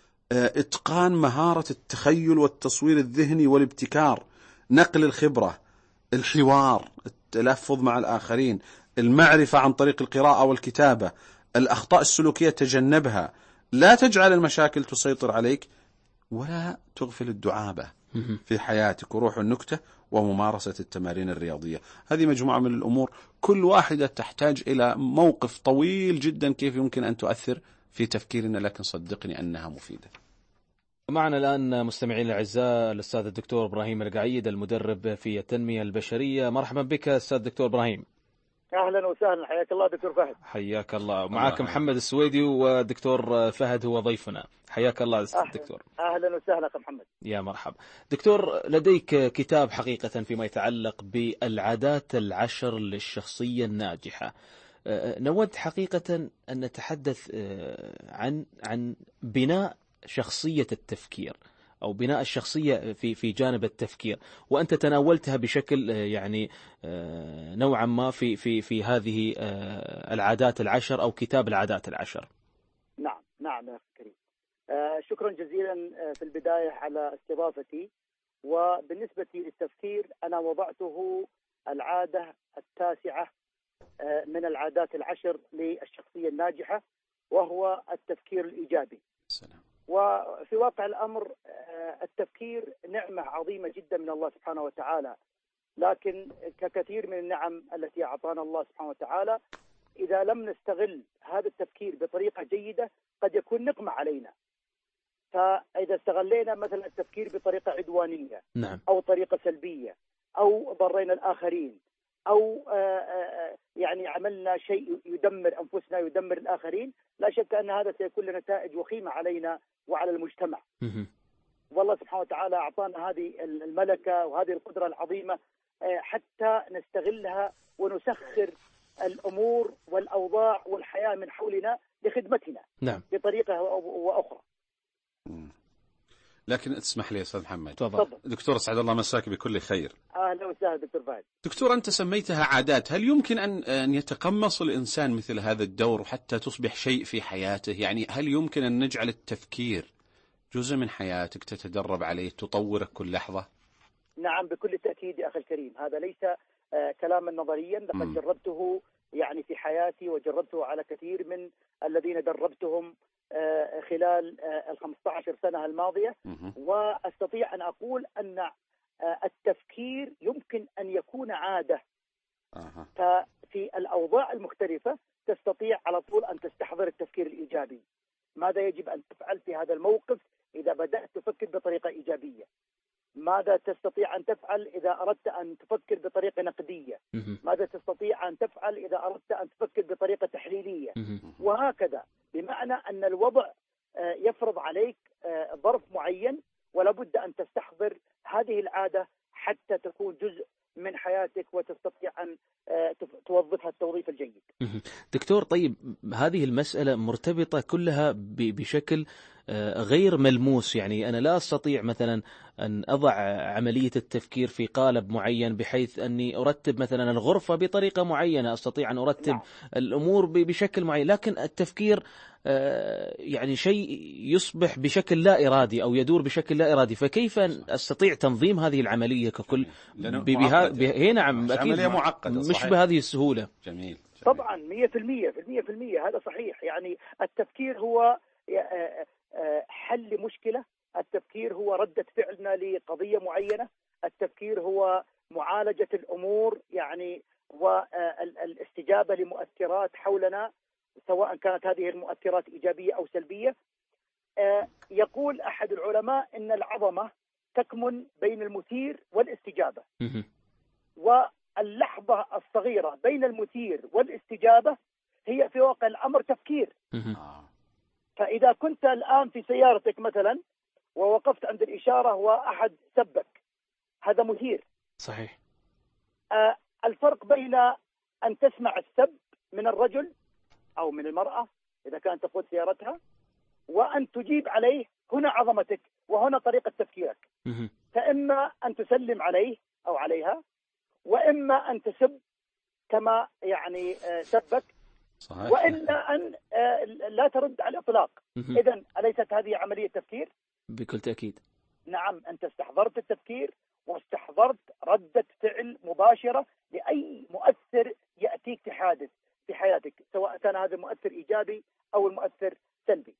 إتقان مهارة التخيل والتصوير الذهني والابتكار، نقل الخبرة، الحوار، التلفظ مع الآخرين، المعرفة عن طريق القراءة والكتابة، الأخطاء السلوكية تجنبها، لا تجعل المشاكل تسيطر عليك، ولا تغفل الدعابة في حياتك، وروح النكتة، وممارسة التمارين الرياضية. هذه مجموعة من الأمور كل واحدة تحتاج إلى موقف طويل جدا كيف يمكن أن تؤثر في تفكيرنا، لكن صدقني أنها مفيدة. معنا الآن مستمعين الأعزاء الأستاذ الدكتور إبراهيم القعيد، المدرب في التنمية البشرية. مرحبا بك أستاذ الدكتور إبراهيم. أهلا وسهلا، حياك الله دكتور فهد. حياك الله. معك محمد السويدي، ودكتور فهد هو ضيفنا. حياك الله أهلا. دكتور أهلا وسهلا أخي محمد. يا مرحب دكتور. لديك كتاب حقيقة فيما يتعلق بالعادات العشر للشخصية الناجحة. نود حقيقة أن نتحدث عن عن بناء شخصية التفكير، أو بناء الشخصية في في جانب التفكير، وأنت تناولتها بشكل يعني نوعا ما في في في هذه العادات العشر أو كتاب العادات العشر. نعم نعم يا أخي الكريم، شكرا جزيلا في البداية على استضافتي. وبالنسبة للتفكير أنا وضعته العادة التاسعة من العادات العشر للشخصية الناجحة، وهو التفكير الإيجابي. السلام. وفي واقع الأمر التفكير نعمة عظيمة جدا من الله سبحانه وتعالى، لكن ككثير من النعم التي أعطانا الله سبحانه وتعالى، إذا لم نستغل هذا التفكير بطريقة جيدة قد يكون نقمة علينا. فإذا استغلينا مثلا التفكير بطريقة عدوانية نعم. أو طريقة سلبية، أو ضرينا الآخرين، أو يعني عملنا شيء يدمر أنفسنا يدمر الآخرين، لا شك أن هذا سيكون له نتائج وخيمة علينا وعلى المجتمع. والله سبحانه وتعالى أعطانا هذه الملكة وهذه القدرة العظيمة حتى نستغلها ونسخر الأمور والأوضاع والحياة من حولنا لخدمتنا. نعم. بطريقة وأخرى. لكن اسمح لي يا أستاذ محمد. تفضل. دكتور أسعد الله مساك بكل خير. أهلا وسهلا دكتور فهد. دكتور، أنت سميتها عادات، هل يمكن أن أن يتقمص الإنسان مثل هذا الدور حتى تصبح شيء في حياته؟ يعني هل يمكن أن نجعل التفكير جزء من حياتك تتدرب عليه تطورك كل لحظة؟ نعم بكل تأكيد يا أخي الكريم، هذا ليس آه كلاما نظريا، لقد م. جربته يعني في حياتي، وجربته على كثير من الذين دربتهم آه خلال آه الخمسة عشر سنة الماضية. م. وأستطيع أن أقول أن آه التفكير يمكن أن يكون عادة. أه. ففي الأوضاع المختلفة تستطيع على طول أن تستحضر التفكير الإيجابي. ماذا يجب أن تفعل في هذا الموقف إذا بدأت تفكر بطريقة إيجابية؟ ماذا تستطيع أن تفعل إذا أردت أن تفكر بطريقة نقدية؟ ماذا تستطيع أن تفعل إذا أردت أن تفكر بطريقة تحليلية؟ وهكذا، بمعنى أن الوضع يفرض عليك ظرف معين، ولا بد أن تستحضر هذه العادة حتى تكون جزء من حياتك وتستطيع أن توظفها التوظيف الجيد. دكتور، طيب هذه المسألة مرتبطة كلها بشكل غير ملموس، يعني أنا لا أستطيع مثلا أن أضع عملية التفكير في قالب معين بحيث أني أرتب مثلا الغرفة بطريقة معينة، أستطيع أن أرتب نعم. الأمور بشكل معين، لكن التفكير يعني شيء يصبح بشكل لا إرادي أو يدور بشكل لا إرادي، فكيف أستطيع تنظيم هذه العملية ككل؟ بها نعم أكيد عملية معقدة، مش صحيح. بهذه السهولة. جميل. جميل. طبعا مية في المية في المية في المية هذا صحيح. يعني التفكير هو حل مشكلة، التفكير هو ردة فعلنا لقضية معينة، التفكير هو معالجة الأمور يعني والاستجابة لمؤثرات حولنا، سواء كانت هذه المؤثرات إيجابية أو سلبية. يقول أحد العلماء إن العظمة تكمن بين المثير والاستجابة، واللحظة الصغيرة بين المثير والاستجابة هي في واقع الأمر تفكير. فإذا كنت الآن في سيارتك مثلا ووقفت عند الإشارة وأحد سبك، هذا مثير. صحيح. آه الفرق بين أن تسمع السب من الرجل أو من المرأة إذا كانت تقود سيارتها وأن تجيب عليه، هنا عظمتك وهنا طريقة تفكيرك. فإما أن تسلم عليه أو عليها، وإما أن تسب كما يعني آه سبك، صحيح. وإلا أن آه لا ترد على الإطلاق. إذن أليست هذه عملية تفكير؟ بكل تأكيد. نعم، أنت استحضرت التفكير واستحضرت ردة فعل مباشرة لأي مؤثر يأتيك في حادث في حياتك، سواء كان هذا المؤثر إيجابي أو المؤثر سلبي.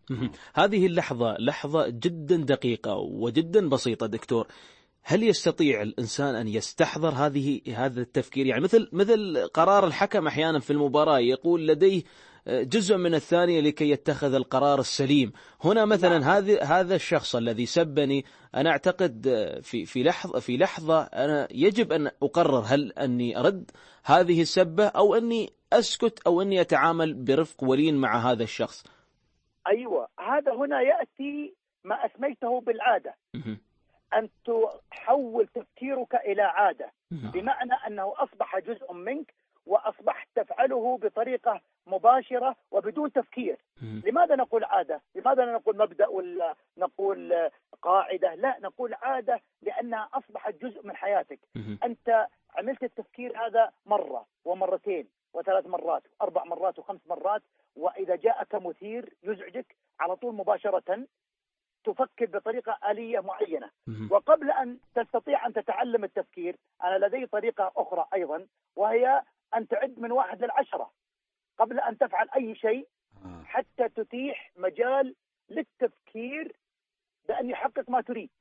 هذه اللحظة لحظة جدا دقيقة وجدا بسيطة دكتور، هل يستطيع الإنسان أن يستحضر هذه هذا التفكير؟ يعني مثل مثل قرار الحكم أحيانا في المباراة يقول لديه جزء من الثانية لكي يتخذ القرار السليم. هنا مثلا نعم. هذا هذا الشخص الذي سبني، أنا أعتقد في في لحظة في لحظة أنا يجب أن أقرر هل أني أرد هذه السبة أو أني أسكت أو أني أتعامل برفق ولين مع هذا الشخص. أيوة، هذا هنا يأتي ما أسميته بالعادة. أن تحول تفكيرك إلى عادة، بمعنى أنه أصبح جزء منك وأصبحت تفعله بطريقة مباشرة وبدون تفكير. لماذا نقول عادة؟ لماذا لا نقول مبدأ ولا نقول قاعدة؟ لا، نقول عادة لأنها أصبحت جزء من حياتك. أنت عملت التفكير هذا مرة ومرتين وثلاث مرات وأربع مرات وخمس مرات، وإذا جاءك مثير يزعجك على طول مباشرة تفكر بطريقة آلية معينة. وقبل أن تستطيع أن تتعلم التفكير، أنا لدي طريقة أخرى أيضا، وهي أن تعد من واحد للعشرة قبل أن تفعل أي شيء، حتى تتيح مجال للتفكير بأن يحقق ما تريد.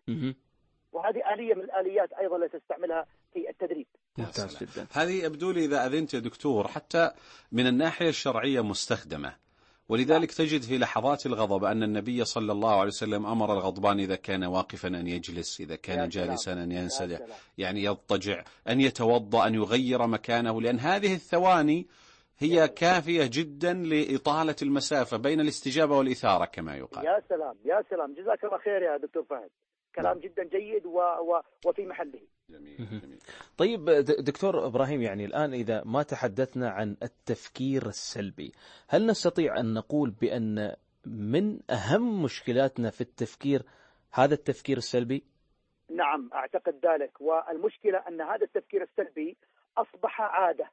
وهذه آلية من الآليات أيضا التي تستعملها في التدريب. ممتاز جدا. هذه أبدو لي إذا أذنت يا دكتور حتى من الناحية الشرعية مستخدمة، ولذلك تجد في لحظات الغضب أن النبي صلى الله عليه وسلم أمر الغضبان إذا كان واقفا أن يجلس، إذا كان جالسا أن ينسدح، يعني يضطجع، أن يتوضأ، أن يغير مكانه، لأن هذه الثواني هي كافية جدا لإطالة المسافة بين الاستجابة والإثارة كما يقال. يا سلام يا سلام، جزاك الله خير يا دكتور فهد، كلام جدا جيد و... و... وفي محله. جميل. جميل. طيب دكتور إبراهيم، يعني الآن إذا ما تحدثنا عن التفكير السلبي، هل نستطيع أن نقول بأن من أهم مشكلاتنا في التفكير هذا التفكير السلبي؟ نعم أعتقد ذلك، والمشكلة أن هذا التفكير السلبي أصبح عادة،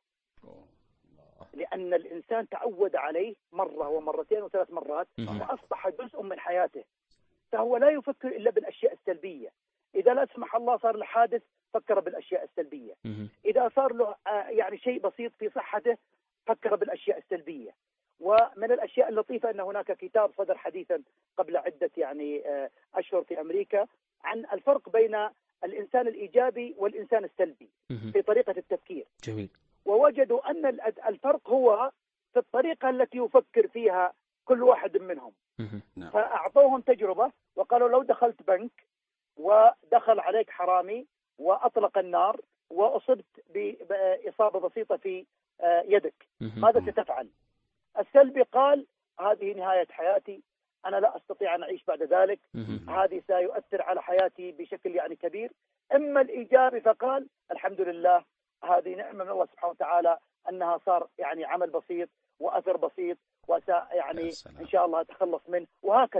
لأن الإنسان تعود عليه مرة ومرتين وثلاث مرات وأصبح جزء من حياته، فهو لا يفكر إلا بالأشياء السلبية. إذا لا سمح الله صار الحادث فكر بالأشياء السلبية، إذا صار له يعني شيء بسيط في صحته فكر بالأشياء السلبية. ومن الأشياء اللطيفة أن هناك كتاب صدر حديثا قبل عدة يعني أشهر في أمريكا عن الفرق بين الإنسان الإيجابي والإنسان السلبي في طريقة التفكير. جميل. ووجدوا أن الفرق هو في الطريقة التي يفكر فيها كل واحد منهم. فأعطوهم تجربة وقالوا لو دخلت بنك ودخل عليك حرامي وأطلق النار وأصبت بإصابة بسيطة في يدك، ماذا ستفعل؟ السلبي قال هذه نهاية حياتي، أنا لا أستطيع أن أعيش بعد ذلك، هذه سيؤثر على حياتي بشكل يعني كبير. أما الإيجابي فقال الحمد لله، هذه نعمة من الله سبحانه وتعالى أنها صار يعني عمل بسيط وأثر بسيط، وس يعني إن شاء الله أتخلص منه، وهكذا.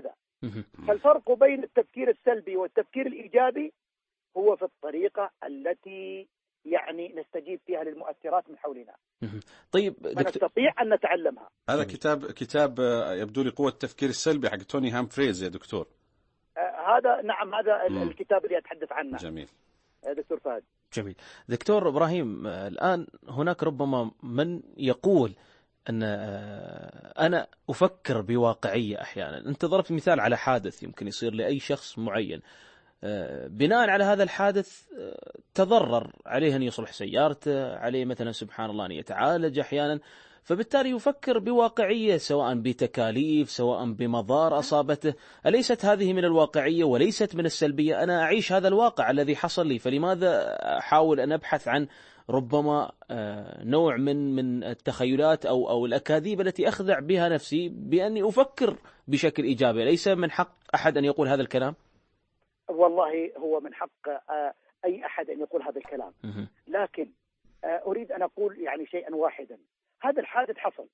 فالفرق بين التفكير السلبي والتفكير الإيجابي هو في الطريقة التي يعني نستجيب فيها للمؤثرات من حولنا. طيب نستطيع أن نتعلمها. هذا كتاب كتاب يبدو لي قوة التفكير السلبي حق توني هامفريز يا دكتور. آه هذا نعم هذا مم. الكتاب اللي أتحدث عنه. جميل دكتور فهد. جميل. دكتور إبراهيم، الآن هناك ربما من يقول أن أنا أفكر بواقعية أحيانا. أنت ضربت مثال على حادث يمكن يصير لأي شخص معين، بناء على هذا الحادث تضرر عليه أن يصلح سيارته، عليه مثلا سبحان الله أن يتعالج أحيانا، فبالتالي يفكر بواقعية سواء بتكاليف سواء بمضار أصابته. أليست هذه من الواقعية وليست من السلبية؟ أنا أعيش هذا الواقع الذي حصل لي، فلماذا أحاول أن أبحث عن ربما نوع من من التخيلات أو أو الأكاذيب التي أخدع بها نفسي بأني أفكر بشكل إيجابي؟ ليس من حق أحد أن يقول هذا الكلام؟ والله هو من حق أي أحد أن يقول هذا الكلام، لكن أريد أن أقول يعني شيئا واحدا. هذا الحادث حصل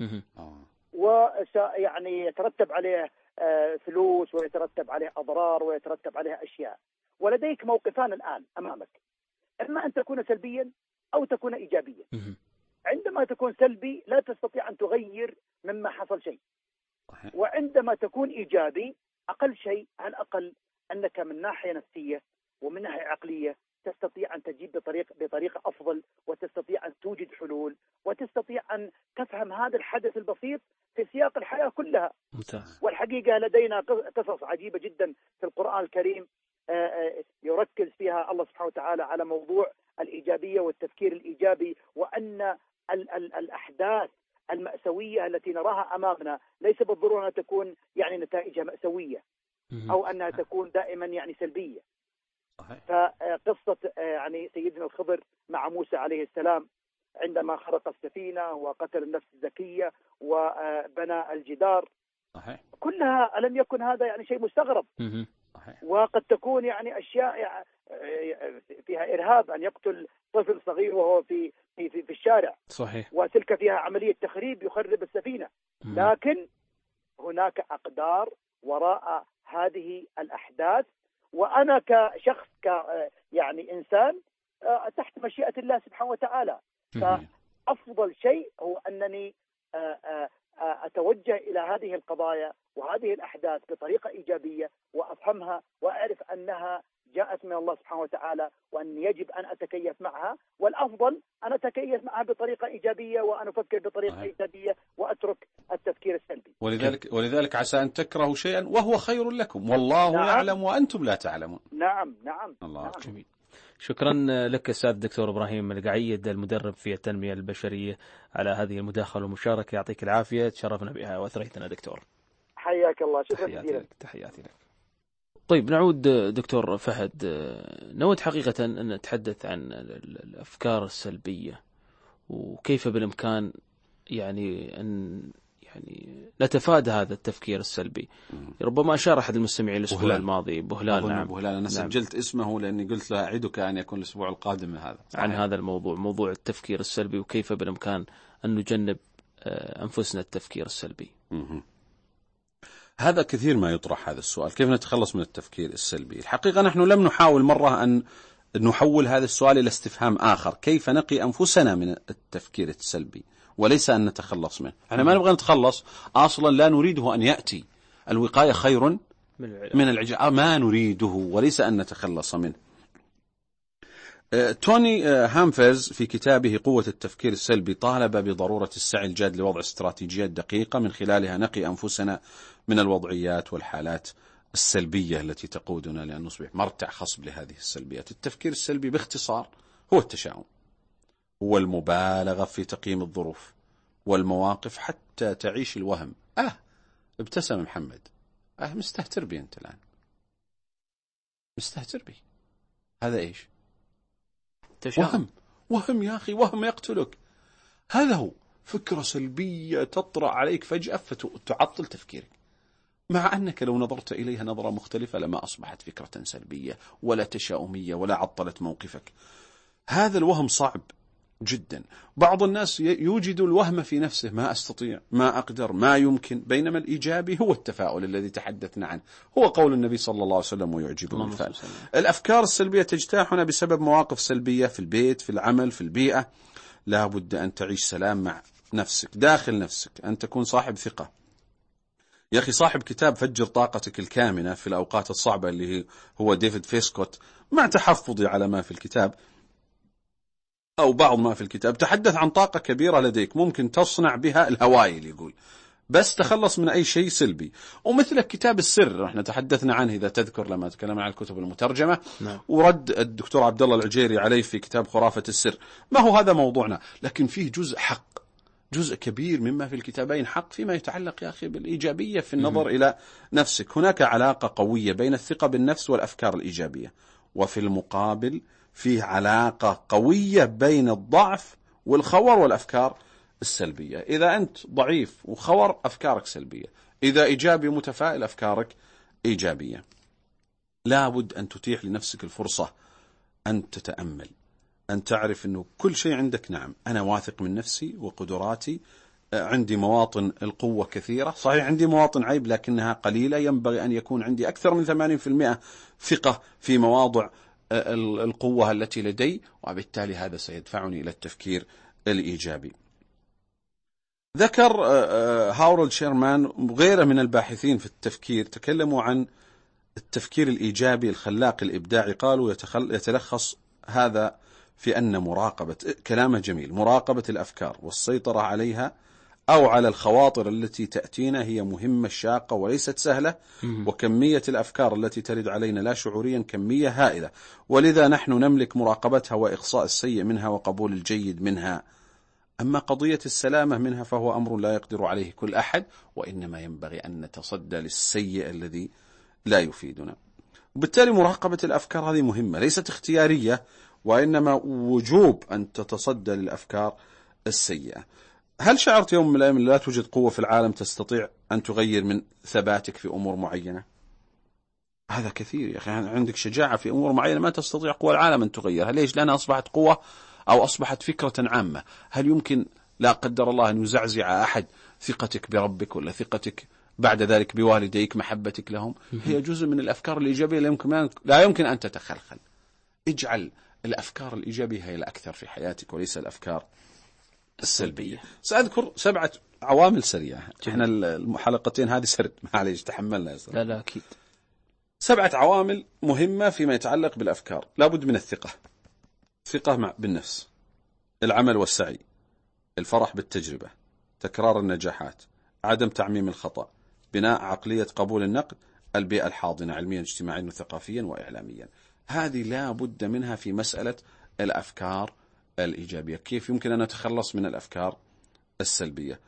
ويعني يترتب عليه فلوس ويترتب عليه أضرار ويترتب عليه أشياء، ولديك موقفان الآن أمامك، إما أن تكون سلبيا أو تكون إيجابيا. عندما تكون سلبي لا تستطيع أن تغير مما حصل شيء، وعندما تكون إيجابي أقل شيء على الأقل أنك من ناحية نفسية ومن ناحية عقلية تستطيع أن تجيب بطريقة, بطريقة أفضل، وتستطيع أن توجد حلول، وتستطيع أن تفهم هذا الحدث البسيط في سياق الحياة كلها. ممتاز. والحقيقة لدينا قصص عجيبة جدا في القرآن الكريم يركز فيها الله سبحانه وتعالى على موضوع الإيجابية والتفكير الإيجابي، وأن ال ال الأحداث المأساوية التي نراها أمامنا ليس بالضرورة أن تكون يعني نتائجها مأساوية أو أنها تكون دائما يعني سلبية. فقصة يعني سيدنا الخضر مع موسى عليه السلام عندما خرق السفينة وقتل النفس الزكية وبنى الجدار، كلها ألم يكن هذا يعني شيء مستغرب؟ وقد تكون يعني أشياء فيها إرهاب، أن يقتل طفل صغير وهو في في في الشارع، صحيح، وتلك فيها عملية تخريب يخرب السفينة. لكن هناك أقدار وراء هذه الأحداث، وأنا كشخص ك يعني إنسان تحت مشيئة الله سبحانه وتعالى. فأفضل شيء هو أنني أتوجه إلى هذه القضايا وهذه الأحداث بطريقة إيجابية وأفهمها وأعرف أنها جاءت من الله سبحانه وتعالى، وأن يجب أن أتكيف معها، والأفضل أن أتكيف معها بطريقة إيجابية وأن أفكر بطريقة إيجابية وأترك التفكير السلبي. ولذلك ولذلك عسى أن تكرهوا شيئا وهو خير لكم والله نعم. يعلم وأنتم لا تعلمون. نعم نعم. الله نعم. جميل. شكرا لك أستاذ الدكتور إبراهيم القعيد، المدرب في التنمية البشرية، على هذه المداخلة والمشاركة. يعطيك العافية، تشرفنا بها وأثريتنا دكتور. حياك الله، شكرا جزيلا. تحياتي لك. طيب نعود دكتور فهد، نود حقيقة أن نتحدث عن الأفكار السلبية وكيف بالإمكان يعني أن يعني نتفادى هذا التفكير السلبي. ربما أشار أحد المستمعين الأسبوع بهلال. الماضي بهلال. نعم بهلال، أنا سجلت نعم. اسمه لأني قلت له أعدك أن يكون الأسبوع القادم هذا صحيح. عن هذا الموضوع، موضوع التفكير السلبي وكيف بالإمكان أن نجنب أنفسنا التفكير السلبي. م- هذا كثير ما يطرح هذا السؤال، كيف نتخلص من التفكير السلبي؟ الحقيقة نحن لم نحاول مرة أن نحول هذا السؤال إلى استفهام آخر، كيف نقي أنفسنا من التفكير السلبي وليس أن نتخلص منه. احنا ما نبغى نتخلص أصلا، لا نريده أن يأتي، الوقاية خير من العلاج، ما نريده وليس أن نتخلص منه. توني هامفرز في كتابه قوة التفكير السلبي طالب بضرورة السعي الجاد لوضع استراتيجيات دقيقة من خلالها نقي أنفسنا من الوضعيات والحالات السلبية التي تقودنا لأن نصبح مرتع خصب لهذه السلبيات. التفكير السلبي باختصار هو التشاؤم، هو المبالغة في تقييم الظروف والمواقف حتى تعيش الوهم. أه ابتسم محمد، أه مستهتر بي أنت الآن، مستهتر بي، هذا إيش؟ تشاؤم. وهم وهم يا أخي، وهم يقتلك. هذا هو فكرة سلبية تطرأ عليك فجأة فتعطل تفكيرك، مع أنك لو نظرت إليها نظرة مختلفة لما أصبحت فكرة سلبية ولا تشاؤمية ولا عطلت موقفك. هذا الوهم صعب جدا. بعض الناس يوجد الوهم في نفسه، ما أستطيع، ما أقدر، ما يمكن، بينما الإيجابي هو التفاؤل الذي تحدثنا عنه، هو قول النبي صلى الله عليه وسلم ويعجبه المثال. الأفكار السلبية تجتاحنا بسبب مواقف سلبية في البيت، في العمل، في البيئة. لا بد أن تعيش سلام مع نفسك، داخل نفسك، أن تكون صاحب ثقة. يا أخي صاحب كتاب فجر طاقتك الكامنة في الأوقات الصعبة اللي هو ديفيد فيسكوت، مع تحفظي على ما في الكتاب أو بعض ما في الكتاب، تحدث عن طاقة كبيرة لديك ممكن تصنع بها الهوايل، يقول بس تخلص من أي شيء سلبي. ومثل كتاب السر احنا تحدثنا عنه إذا تذكر لما تكلمنا عن الكتب المترجمة. نعم. ورد الدكتور عبد الله العجيري عليه في كتاب خرافة السر. ما هو هذا موضوعنا، لكن فيه جزء حق، جزء كبير مما في الكتابين حق فيما يتعلق يا أخي بالإيجابية في النظر م- إلى نفسك. هناك علاقة قوية بين الثقة بالنفس والأفكار الإيجابية، وفي المقابل فيه علاقة قوية بين الضعف والخور والأفكار السلبية. إذا أنت ضعيف وخور أفكارك سلبية، إذا إيجابي متفائل أفكارك إيجابية. لا بد أن تتيح لنفسك الفرصة أن تتأمل، أن تعرف أنه كل شيء عندك. نعم أنا واثق من نفسي وقدراتي، عندي مواطن القوة كثيرة، صحيح عندي مواطن عيب لكنها قليلة، ينبغي أن يكون عندي أكثر من ثمانين بالمئة ثقة في مواضع القوة التي لدي، وبالتالي هذا سيدفعني إلى التفكير الإيجابي. ذكر هاورد شيرمان وغيره من الباحثين في التفكير تكلموا عن التفكير الإيجابي الخلاق الإبداعي. قالوا يتلخص هذا في أن مراقبة، كلامه جميل، مراقبة الأفكار والسيطرة عليها أو على الخواطر التي تأتينا هي مهمة شاقة وليست سهلة، وكمية الأفكار التي ترد علينا لا شعوريا كمية هائلة، ولذا نحن نملك مراقبتها وإقصاء السيء منها وقبول الجيد منها. أما قضية السلامة منها فهو أمر لا يقدر عليه كل أحد، وإنما ينبغي أن نتصدى للسيء الذي لا يفيدنا. وبالتالي مراقبة الأفكار هذه مهمة، ليست اختيارية، وإنما وجوب أن تتصدى للأفكار السيئة. هل شعرت يوم من الأيام لا توجد قوة في العالم تستطيع أن تغير من ثباتك في أمور معينة؟ هذا كثير يا أخي، عندك شجاعة في أمور معينة ما تستطيع قوة العالم أن تغيرها. ليش؟ لأنها أصبحت قوة أو أصبحت فكرة عامة. هل يمكن لا قدر الله أن يزعزع أحد ثقتك بربك ولا ثقتك بعد ذلك بوالديك، محبتك لهم؟ هي جزء من الأفكار الإيجابية لا يمكن أن تتخلخل. اجعل الأفكار الإيجابية هي الأكثر في حياتك وليس الأفكار السلبية. سأذكر سبعة عوامل سريعة، احنا الحلقتين هذه سرد معليش تحملنا يا سلام. لا لا أكيد. سبعة عوامل مهمة فيما يتعلق بالأفكار. لابد من الثقة، ثقة مع بالنفس، العمل والسعي، الفرح بالتجربة، تكرار النجاحات، عدم تعميم الخطأ، بناء عقلية قبول النقد، البيئة الحاضنة علميا اجتماعيا وثقافيا وإعلاميا. هذه لا بد منها في مسألة الأفكار الإيجابية. كيف يمكن أن نتخلص من الأفكار السلبية؟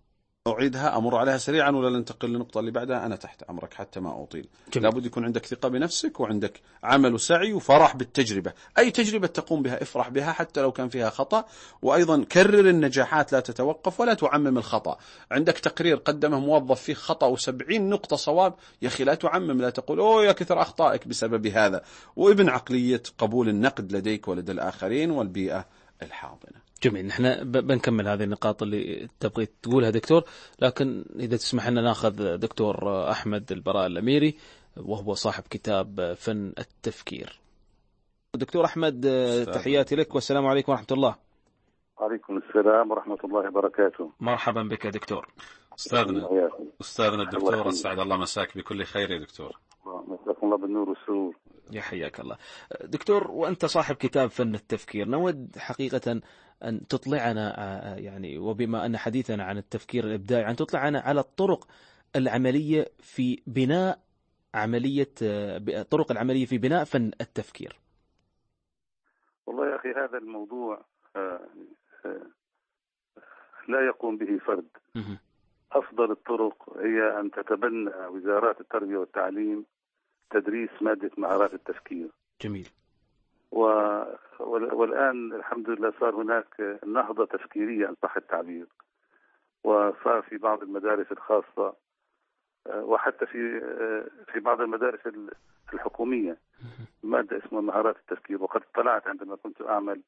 أعيدها أمر عليها سريعا ولا ننتقل للنقطة اللي بعدها؟ أنا تحت أمرك حتى ما أطيل. لابد يكون عندك ثقة بنفسك، وعندك عمل وسعي وفرح بالتجربة. أي تجربة تقوم بها افرح بها حتى لو كان فيها خطأ، وأيضا كرر النجاحات لا تتوقف ولا تعمم الخطأ. عندك تقرير قدمه موظف فيه خطأ وسبعين نقطة صواب، يا أخي لا تعمم، لا تقول أوه يا كثر أخطائك بسبب هذا. وابن عقلية قبول النقد لديك ولدى الآخرين والبيئة الحاضنة. جميل. نحن بنكمل هذه النقاط اللي تبغي تقولها دكتور، لكن إذا تسمح لنا ناخذ دكتور أحمد البراء الأميري وهو صاحب كتاب فن التفكير. دكتور أحمد تحياتي لك والسلام عليكم ورحمة الله. وعليكم السلام ورحمة الله وبركاته. مرحبا بك يا دكتور. أستاذنا أستاذنا الدكتور، أسعد الله مساك بكل خير يا دكتور. مساكم الله بالنور والسرور. يا حياك الله دكتور. وأنت صاحب كتاب فن التفكير، نود حقيقة أن تطلعنا يعني، وبما أن حديثنا عن التفكير الإبداعي، أن تطلعنا على الطرق العملية في بناء عملية طرق العملية في بناء فن التفكير. والله يا أخي هذا الموضوع لا يقوم به فرد. أفضل الطرق هي أن تتبنى وزارات التربية والتعليم تدريس مادة مهارات التفكير. جميل. و... والآن الحمد لله صار هناك نهضة تفكيرية إن صح التعبير، وصار في بعض المدارس الخاصة وحتى في في بعض المدارس الحكومية مادة اسمها مهارات التفكير. وقد اطلعت عندما كنت أعمل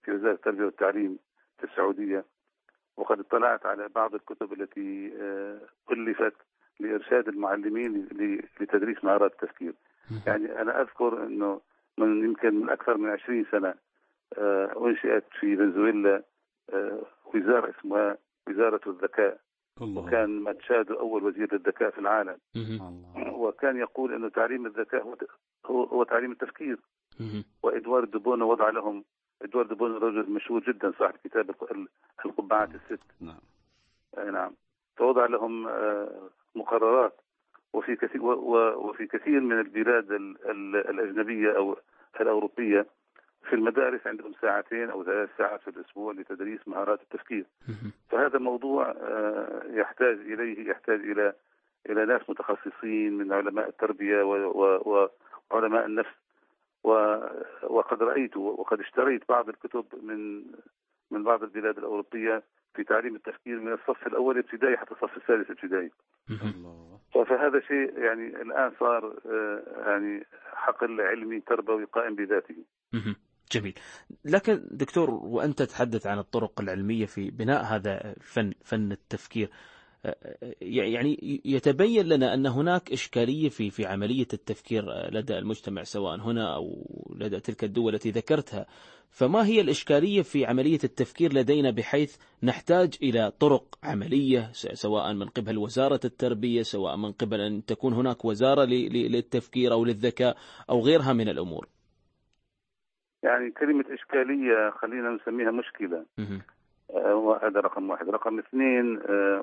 في وزارة التربية والتعليم في السعودية، وقد اطلعت على بعض الكتب التي ألفت لإرشاد المعلمين لتدريس مهارات التفكير. يعني أنا أذكر أنه من يمكن من أكثر من عشرين سنة أنشئت في فنزويلا وزارة اسمها وزارة الذكاء، وكان ماتشادو أول وزير للذكاء في العالم، وكان يقول أنه تعليم الذكاء هو, هو تعليم التفكير. وإدوارد بونو وضع لهم، إدوارد بونو رجل مشهور جدا صاحب كتاب القبعات الست، نعم نعم، فوضع لهم مقررات. وفي كثير وفي كثير من البلاد الأجنبية أو الأوروبية في المدارس عندهم ساعتين أو ثلاث ساعات في الأسبوع لتدريس مهارات التفكير. فهذا موضوع يحتاج إليه يحتاج إلى إلى ناس متخصصين من علماء التربية وعلماء النفس. وقد رأيت وقد اشتريت بعض الكتب من من بعض البلاد الأوروبية في تعليم التفكير من الصف الأول ابتدائي حتى الصف الثالث ابتدائي. فهذا شيء يعني الآن صار يعني حقل علمي تربوي قائم بذاته. جميل. لكن دكتور، وأنت تتحدث عن الطرق العلمية في بناء هذا الفن، فن التفكير، يعني يتبين لنا أن هناك إشكالية في في عملية التفكير لدى المجتمع سواء هنا أو لدى تلك الدول التي ذكرتها. فما هي الإشكالية في عملية التفكير لدينا بحيث نحتاج إلى طرق عملية سواء من قبل وزارة التربية، سواء من قبل أن تكون هناك وزارة للتفكير أو للذكاء أو غيرها من الأمور؟ يعني كلمة إشكالية خلينا نسميها مشكلة. وهذا رقم واحد. رقم اثنين،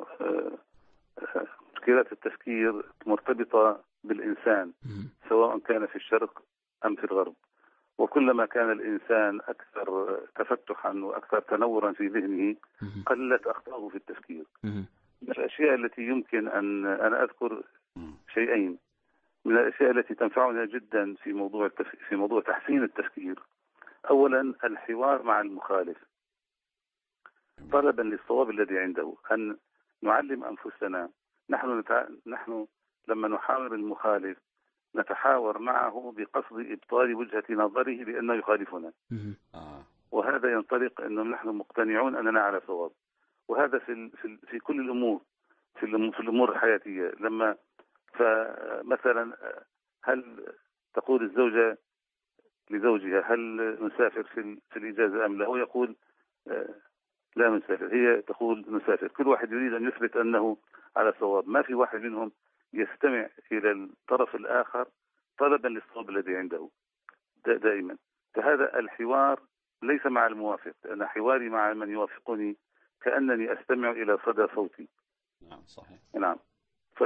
مشكلات التفكير مرتبطة بالإنسان سواء كان في الشرق أم في الغرب، وكلما كان الإنسان أكثر تفتحا وأكثر تنورا في ذهنه قلت أخطاؤه في التفكير. من الأشياء التي يمكن أن أنا أذكر شيئين من الأشياء التي تنفعنا جدا في موضوع في موضوع تحسين التفكير. أولا الحوار مع المخالف طلبا للصواب الذي عنده، أن نعلم أنفسنا نحن نتع... نحن لما نحاور المخالف نتحاور معه بقصد إبطال وجهة نظره لأنه يخالفنا، وهذا ينطلق أنه نحن مقتنعون أننا على صواب. وهذا في ال... في, ال... في كل الأمور، في, الأم... في الأمور الحياتية. لما فمثلا هل تقول الزوجة لزوجها هل نسافر في, ال... في الإجازة أم لا؟ هو يقول لا نسافر، هي تقول نسافر. كل واحد يريد أن يثبت أنه على صواب، ما في واحد منهم يستمع إلى الطرف الآخر طلبا للصواب الذي عنده دائما. فهذا الحوار ليس مع الموافق، أنا حواري مع من يوافقني كأنني أستمع إلى صدى صوتي. نعم صحيح. نعم. ف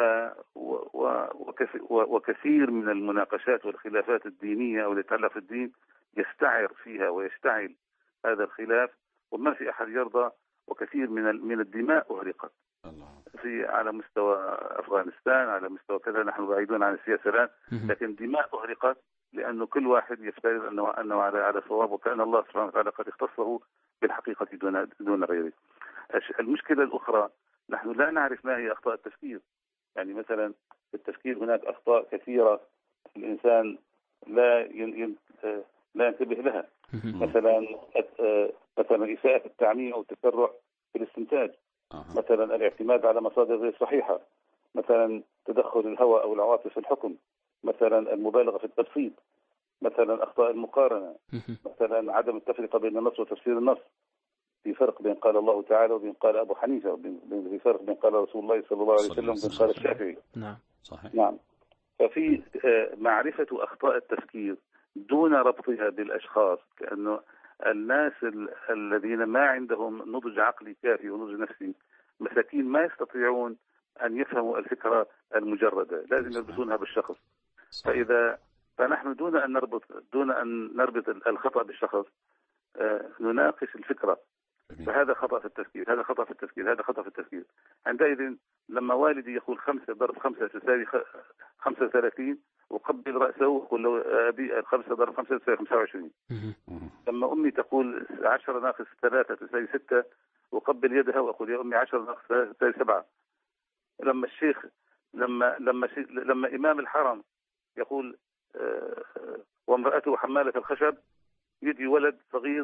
وكثير من المناقشات والخلافات الدينية أو التي تتعلق في الدين يستعر فيها ويشتعل هذا الخلاف، وما في أحد يرضى، وكثير من من الدماء أهرقت في على مستوى أفغانستان، على مستوى كذا. نحن بعيدون عن السياسة الآن، لكن دماء أهرقت لأنه كل واحد يفترض أنه أنه على على صواب، وكأن الله سبحانه وتعالى قد اختصه بالحقيقة دون دون غيره. المشكلة الأخرى، نحن لا نعرف ما هي أخطاء التفكير. يعني مثلا في التفكير هناك أخطاء كثيرة الإنسان لا ين... لا ينتبه لها. مثلا مثلا إساءة التعميم أو التسرع في الاستنتاج، مثلا الاعتماد على مصادر غير صحيحة، مثلا تدخل الهوى أو العواطف في الحكم، مثلا المبالغة في التبسيط، مثلا أخطاء المقارنة، مثلا عدم التفرقة بين النص وتفسير النص. في فرق بين قال الله تعالى وبين قال أبو حنيفة، وفي فرق بين قال رسول الله صلى الله عليه وسلم وبين قال الشافعي. نعم صحيح. نعم. ففي معرفة أخطاء التفكير دون ربطها بالأشخاص، كأنه الناس الذين ما عندهم نضج عقلي كافي ونضج نفسي مساكين ما يستطيعون أن يفهموا الفكرة المجردة، لازم يلبسونها بالشخص. فإذا فنحن دون أن نربط دون أن نربط الخطأ بالشخص نناقش الفكرة. فهذا خطأ في التفكير، هذا خطأ في التفكير، هذا خطأ في التفكير. عندئذ لما والدي يقول خمسة ضرب خمسة تساوي خمسة وثلاثين وقبل رأسه وقل له أبي خمسة ضرب خمسة تساوي خمسة وعشرين. لما أمي تقول عشرة ناقص ثلاثة تساوي ستة وقبل يدها وأقول يا أمي عشرة ناقص ثلاثة تساوي سبعة. لما الشيخ لما لما لما إمام الحرم يقول وامرأته حمالة الخشب، يجي ولد صغير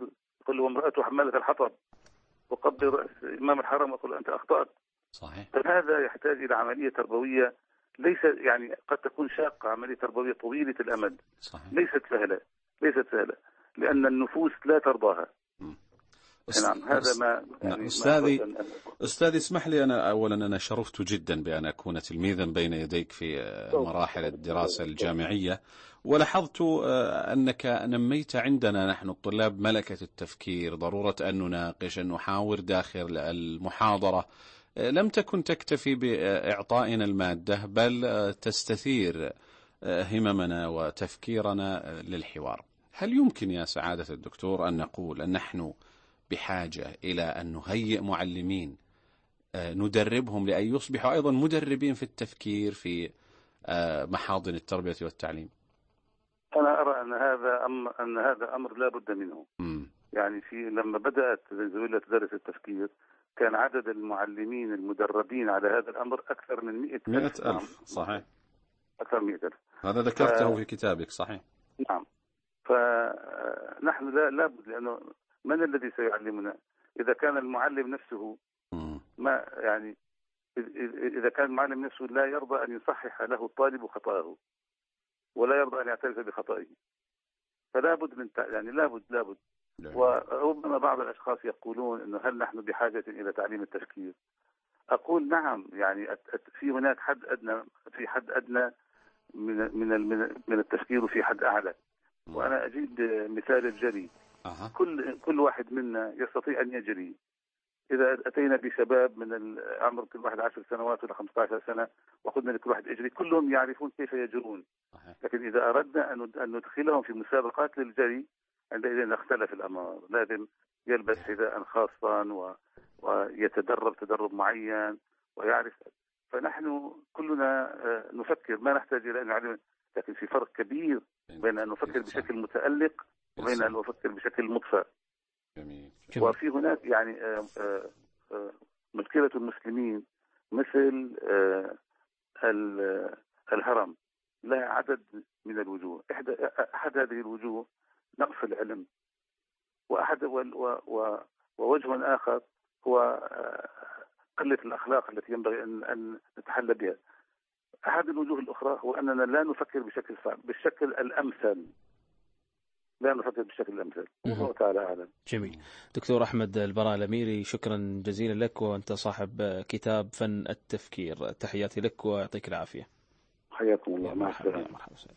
قل وامرأته حمالة الحطب وقبل رأس إمام الحرم وقل أنت أخطأت. صحيح. فهذا يحتاج إلى عملية تربوية، ليس يعني قد تكون شاقة، عملية تربوية طويلة الأمد. صحيح. ليست سهلة، ليست سهلة لأن النفوس لا ترضاها. نعم هذا ما يعني أستاذي ما أستاذي اسمح لي، أنا أولا أنا شرفت جدا بأن أكون تلميذا بين يديك في مراحل الدراسة الجامعية، ولاحظت أنك نميت عندنا نحن الطلاب ملكة التفكير، ضرورة أن نناقش، أن نحاور داخل المحاضرة. لم تكن تكتفي بإعطائنا المادة، بل تستثير هممنا وتفكيرنا للحوار. هل يمكن يا سعادة الدكتور أن نقول أن نحن بحاجة إلى أن نهيئ معلمين ندربهم لأن يصبحوا أيضا مدربين في التفكير في محاضن التربية والتعليم؟ أنا أرى أن هذا أمر أن هذا أمر لا بد منه. م. يعني في لما بدأت فنزويلا تدرس التفكير كان عدد المعلمين المدربين على هذا الأمر أكثر من مئة ألف. مئة ألف. صحيح. أكثر من مئة ألف. هذا ذكرته ف... في كتابك. صحيح. نعم. فنحن لا لابد، لأنه من الذي سيعلمنا إذا كان المعلم نفسه ما يعني إذا كان المعلم نفسه لا يرضى أن يصحح له الطالب خطأه ولا يرضى أن يعترف بخطئه، فلا بد من يعني لابد لابد وربما بعض الأشخاص يقولون إنه هل نحن بحاجة إلى تعليم التفكير؟ أقول نعم، يعني في هناك حد أدنى، في حد أدنى من من من التفكير وفي حد أعلى. وأنا أجيب مثال الجري. أه. كل كل واحد منا يستطيع أن يجري. إذا أتينا بشباب من عمر كل واحد عشر سنوات ولا خمسة عشر سنة وقلنا لكل واحد اجري، كلهم يعرفون كيف يجرون. أه. لكن إذا أردنا أن ندخلهم في مسابقات للجري عندئذ نختلف الأمر، لازم يلبس حذاء خاصا و... ويتدرب تدرب معين ويعرف. فنحن كلنا نفكر، ما نحتاج إلى أن نعلم، لكن في فرق كبير بين أن نفكر بشكل متألق وبين أن نفكر بشكل مطفئ. جميل. وفي هناك يعني مشكلة المسلمين مثل الهرم لها عدد من الوجوه. أحد هذه الوجوه نقص العلم، وأحد ووجه آخر هو قلة الأخلاق التي ينبغي أن نتحلى بها. أحد الوجوه الأخرى هو أننا لا نفكر بشكل صعب، بالشكل الأمثل، لا نفكر بالشكل الأمثل. الله تعالى أعلم. جميل. دكتور أحمد البراء الأميري، شكرا جزيلا لك، وأنت صاحب كتاب فن التفكير. تحياتي لك ويعطيك العافية. حياكم الله. مع السلامة.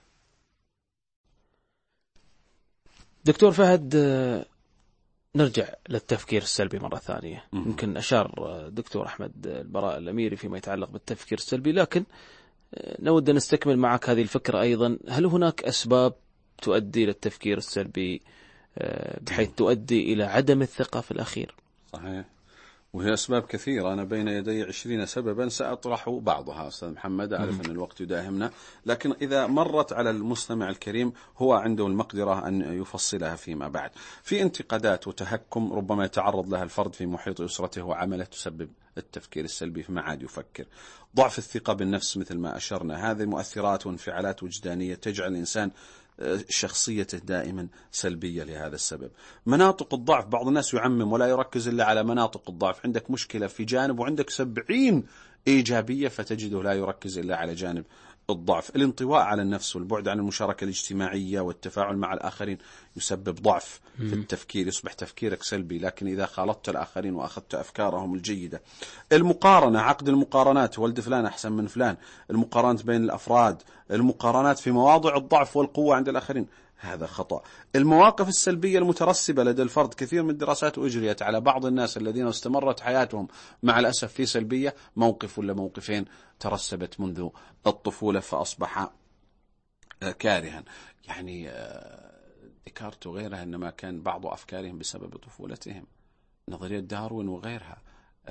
دكتور فهد، نرجع للتفكير السلبي مرة ثانية. يمكن أشار دكتور أحمد البراء الأميري فيما يتعلق بالتفكير السلبي، لكن نود أن نستكمل معك هذه الفكرة أيضا. هل هناك أسباب تؤدي للتفكير السلبي بحيث تؤدي إلى عدم الثقة في الأخير؟ صحيح، وهي أسباب كثيرة. أنا بين يدي عشرين سببا سأطرح بعضها أستاذ محمد، أعرف أن الوقت يداهمنا، لكن إذا مرت على المستمع الكريم هو عنده المقدرة أن يفصلها فيما بعد. في انتقادات وتهكم ربما يتعرض لها الفرد في محيط أسرته وعمله تسبب التفكير السلبي فما عاد يفكر. ضعف الثقة بالنفس مثل ما أشرنا، هذه مؤثرات وانفعالات وجدانية تجعل الإنسان شخصيته دائما سلبية لهذا السبب. مناطق الضعف، بعض الناس يعمم ولا يركز إلا على مناطق الضعف. عندك مشكلة في جانب وعندك سبعين إيجابية فتجده لا يركز إلا على جانب الضعف. الانطواء على النفس والبعد عن المشاركة الاجتماعية والتفاعل مع الآخرين يسبب ضعف في التفكير، يصبح تفكيرك سلبي. لكن إذا خالطت الآخرين وأخذت أفكارهم الجيدة. المقارنة، عقد المقارنات، ولد فلان أحسن من فلان، المقارنات بين الأفراد، المقارنات في مواضع الضعف والقوة عند الآخرين، هذا خطأ. المواقف السلبية المترسبة لدى الفرد، كثير من الدراسات أجريت على بعض الناس الذين استمرت حياتهم مع الأسف في سلبية، موقف ولا موقفين ترسبت منذ الطفولة فأصبح كارها. يعني ديكارت وغيرها إنما كان بعض أفكارهم بسبب طفولتهم، نظرية داروين وغيرها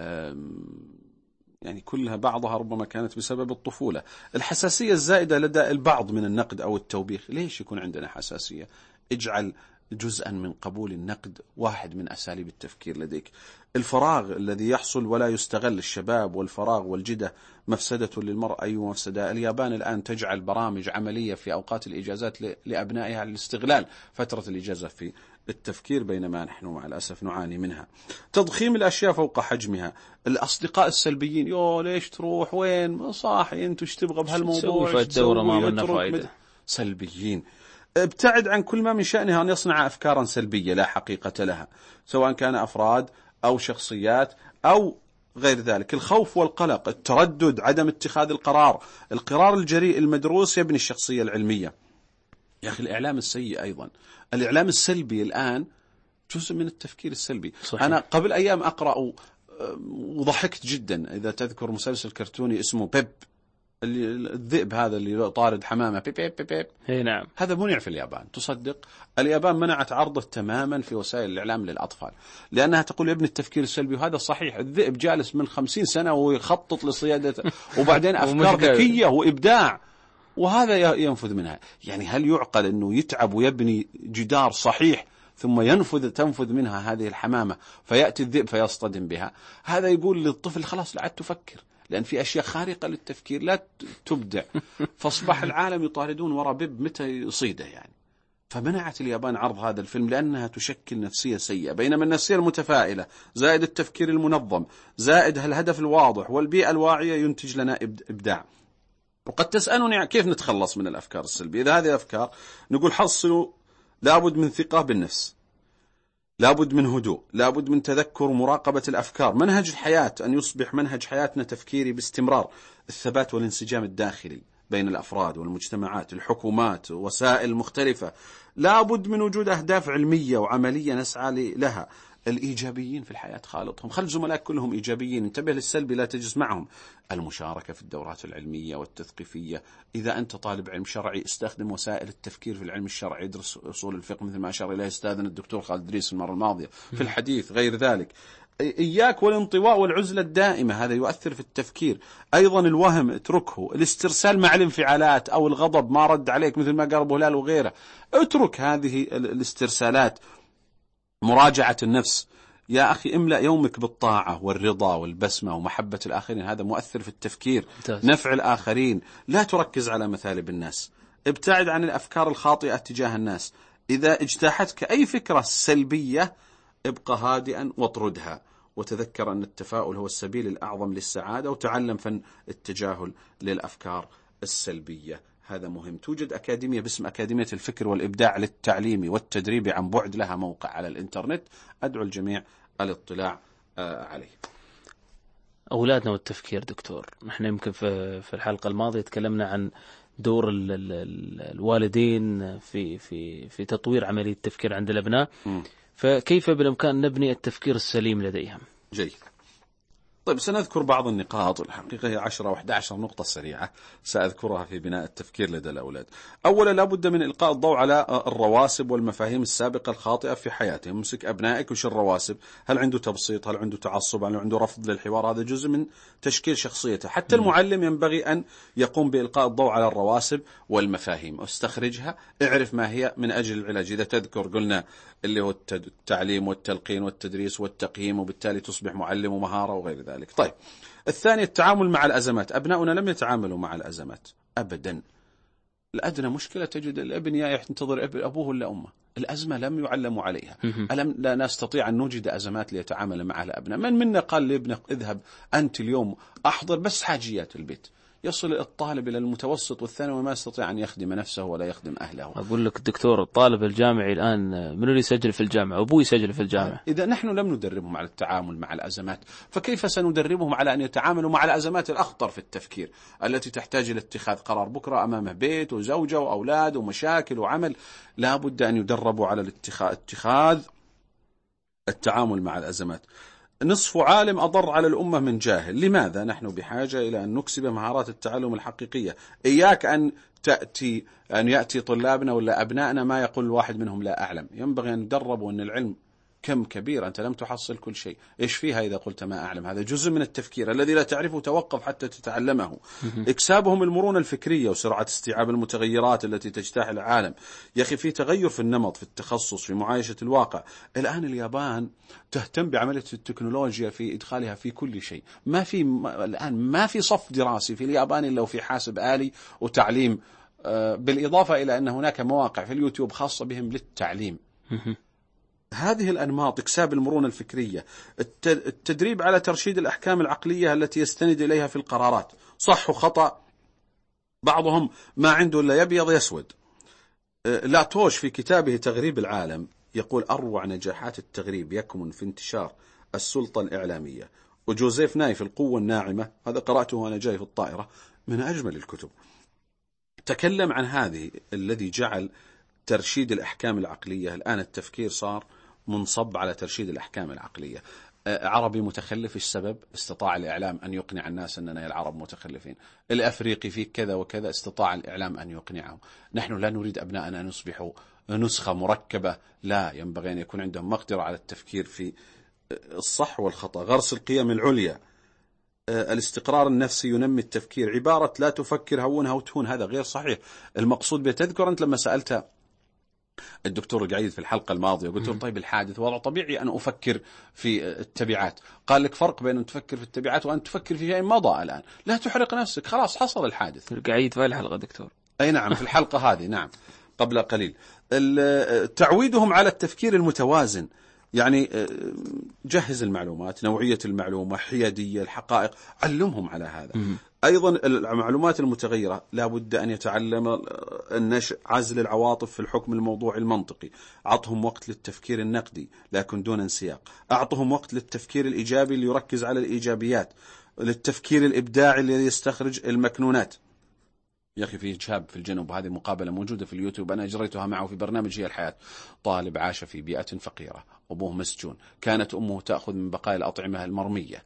يعني كلها بعضها ربما كانت بسبب الطفولة. الحساسية الزائدة لدى البعض من النقد أو التوبيخ. ليش يكون عندنا حساسية؟ اجعل جزءا من قبول النقد واحد من أساليب التفكير لديك. الفراغ الذي يحصل ولا يستغل، الشباب والفراغ والجدة مفسدة للمرء أي مفسدة. اليابان الآن تجعل برامج عملية في أوقات الإجازات لأبنائها لاستغلال فترة الإجازة في التفكير، بينما نحن مع الأسف نعاني منها. تضخيم الأشياء فوق حجمها، الأصدقاء السلبيين، يو ليش تروح وين صاحي أنت وش تبغى بهالموضوع، في الدورة ما منها فائدة. سلبيين. ابتعد عن كل ما من شأنها أن يصنع أفكارا سلبية لا حقيقة لها، سواء كان أفراد أو شخصيات أو غير ذلك. الخوف والقلق، التردد، عدم اتخاذ القرار. القرار الجريء المدروس يبني الشخصية العلمية. يا أخي الإعلام السيء أيضا، الإعلام السلبي الآن جزء من التفكير السلبي. صحيح. أنا قبل أيام أقرأ وضحكت جدا، إذا تذكر مسلسل كرتوني اسمه بيب، الذئب هذا اللي طارد حمامة، بيب بيب بيب بيب. هي نعم. هذا منع في اليابان، تصدق؟ اليابان منعت عرضه تماما في وسائل الإعلام للأطفال، لأنها تقول يبني التفكير السلبي. وهذا صحيح، الذئب جالس من خمسين سنة ويخطط لصيادته، وبعدين أفكار ذكية وإبداع، وهذا ينفذ منها. يعني هل يعقل أنه يتعب ويبني جدار صحيح ثم ينفذ تنفذ منها هذه الحمامة، فيأتي الذئب فيصطدم بها؟ هذا يقول للطفل خلاص لا عاد تفكر، لأن في أشياء خارقة للتفكير لا تبدع. فاصبح العالم يطاردون وراء بيب متى يصيده يعني. فمنعت اليابان عرض هذا الفيلم لأنها تشكل نفسية سيئة، بينما النفسية المتفائلة زائد التفكير المنظم زائد الهدف الواضح والبيئة الواعية ينتج لنا إبداع. وقد تسألني كيف نتخلص من الأفكار السلبية. إذا هذه الأفكار نقول حصلوا، لابد من ثقة بالنفس، لابد من هدوء، لابد من تذكر ومراقبة الأفكار. منهج الحياة أن يصبح منهج حياتنا تفكيري باستمرار. الثبات والانسجام الداخلي بين الأفراد والمجتمعات، الحكومات، وسائل مختلفة. لابد من وجود أهداف علمية وعملية نسعى لها. الإيجابيين في الحياة خالطهم، خلي زملائك كلهم إيجابيين، انتبه للسلبي لا تجلس معهم. المشاركة في الدورات العلمية والتثقيفية، إذا أنت طالب علم شرعي استخدم وسائل التفكير في العلم الشرعي، ادرس أصول الفقه مثل ما أشار إليه أستاذنا الدكتور خالد إدريس المرة الماضية، في الحديث غير ذلك. إياك والانطواء والعزلة الدائمة، هذا يؤثر في التفكير. أيضا الوهم اتركه، الاسترسال مع الانفعالات أو الغضب، ما رد عليك مثل ما قال أبو هلال وغيره، اترك هذه الاسترسالات. مراجعة النفس، يا أخي املأ يومك بالطاعة والرضا والبسمة ومحبة الآخرين، هذا مؤثر في التفكير. نفع الآخرين، لا تركز على مثالب الناس، ابتعد عن الأفكار الخاطئة تجاه الناس. إذا اجتاحتك أي فكرة سلبية ابقى هادئا واطردها، وتذكر أن التفاؤل هو السبيل الأعظم للسعادة، وتعلم فن التجاهل للأفكار السلبية. هذا مهم. توجد أكاديمية باسم أكاديمية الفكر والإبداع للتعليم والتدريب عن بعد، لها موقع على الإنترنت، أدعو الجميع الاطلاع عليه. أولادنا والتفكير دكتور، نحن يمكن في في الحلقة الماضية تكلمنا عن دور ال ال ال الوالدين في في في تطوير عملية التفكير عند الأبناء، م. فكيف بالإمكان نبني التفكير السليم لديهم؟ جيد. طيب سنذكر بعض النقاط، الحقيقة هي عشرة وإحدى عشر نقطة سريعة سأذكرها في بناء التفكير لدى الأولاد. أولا لابد من إلقاء الضوء على الرواسب والمفاهيم السابقة الخاطئة في حياتهم. امسك أبنائك وش الرواسب، هل عنده تبسيط، هل عنده تعصب، هل عنده رفض للحوار، هذا جزء من تشكيل شخصيته. حتى المعلم ينبغي أن يقوم بإلقاء الضوء على الرواسب والمفاهيم، استخرجها، اعرف ما هي من أجل العلاج. إذا تذكر قلنا اللي هو التعليم والتلقين والتدريس والتقييم، وبالتالي تصبح معلم ومهارة وغير ذلك. طيب الثاني التعامل مع الأزمات. أبناؤنا لم يتعاملوا مع الأزمات أبدا. الأدنى مشكلة تجد الابن ينتظر أبوه ولا أمه، الأزمة لم يعلموا عليها. ألم لا نستطيع أن نوجد أزمات ليتعامل معها الأبناء؟ من منا قال لابنه اذهب أنت اليوم أحضر بس حاجيات البيت؟ يصل الطالب إلى المتوسط والثانوي ما يستطيع أن يخدم نفسه ولا يخدم أهله. أقول لك الدكتور، الطالب الجامعي الآن منو اللي يسجل في الجامعة؟ أبوه يسجل في الجامعة. إذا نحن لم ندربهم على التعامل مع الأزمات، فكيف سندربهم على أن يتعاملوا مع الأزمات الأخطر في التفكير التي تحتاج إلى اتخاذ قرار بكرة أمامه بيت وزوجة وأولاد ومشاكل وعمل؟ لا بد أن يدربوا على اتخاذ التعامل مع الأزمات. نصف عالم أضر على الأمة من جاهل. لماذا؟ نحن بحاجة إلى أن نكسب مهارات التعلم الحقيقية. إياك أن تأتي أن يأتي طلابنا ولا أبنائنا ما يقول الواحد منهم لا أعلم. ينبغي أن ندربوا أن العلم كم كبير، أنت لم تحصل كل شيء. إيش فيها إذا قلت ما أعلم؟ هذا جزء من التفكير الذي لا تعرفه توقف حتى تتعلمه. إكسابهم المرونة الفكرية وسرعة استيعاب المتغيرات التي تجتاح العالم. يا أخي في تغير في النمط، في التخصص، في معايشة الواقع. الآن اليابان تهتم بعملية التكنولوجيا في إدخالها في كل شيء. ما في الآن ما في صف دراسي في اليابان إلا وفي حاسب آلي وتعليم، بالإضافة إلى أن هناك مواقع في اليوتيوب خاصة بهم للتعليم. هذه الأنماط، إكساب المرونة الفكرية، التدريب على ترشيد الأحكام العقلية التي يستند إليها في القرارات، صح وخطأ، بعضهم ما عنده إلا يبيض يسود. لاتوش في كتابه تغريب العالم يقول أروع نجاحات التغريب يكمن في انتشار السلطة الإعلامية. وجوزيف ناي في القوة الناعمة، هذا قرأته وأنا جاي في الطائرة، من أجمل الكتب، تكلم عن هذه الذي جعل ترشيد الأحكام العقلية. الآن التفكير صار منصب على ترشيد الأحكام العقلية. عربي متخلف، السبب استطاع الإعلام أن يقنع الناس أننا العرب متخلفين. الأفريقي فيه كذا وكذا، استطاع الإعلام أن يقنعهم. نحن لا نريد أبناءنا أن يصبحوا نسخة مركبة، لا، ينبغي أن يكون عندهم مقدرة على التفكير في الصح والخطأ. غرس القيم العليا، الاستقرار النفسي ينمي التفكير. عبارة لا تفكر هونها وتهون هذا غير صحيح. المقصود بتذكر أنت لما سألت الدكتور القعيد في الحلقة الماضية قلت له طيب الحادث وضع طبيعي أن أفكر في التبعات، قال لك فرق بين أن تفكر في التبعات وأن تفكر في شيء مضى الآن. لا تحرق نفسك، خلاص حصل الحادث. القعيد في الحلقة دكتور، أي نعم في الحلقة هذه، نعم قبل قليل. تعويدهم على التفكير المتوازن، يعني جهز المعلومات، نوعية المعلومة، حيادية، الحقائق، علمهم على هذا. أيضا المعلومات المتغيرة لا بد أن يتعلم النشء عزل العواطف في الحكم الموضوعي المنطقي. أعطهم وقت للتفكير النقدي لكن دون انسياق. أعطهم وقت للتفكير الإيجابي اللي يركز على الإيجابيات، للتفكير الإبداعي اللي يستخرج المكنونات. يا أخي في شاب في الجنوب، هذه مقابلة موجودة في اليوتيوب أنا أجريتها معه في برنامج هي الحياة. طالب عاش في بيئة فقيرة، أبوه مسجون، كانت أمه تأخذ من بقايا الأطعمة المرمية،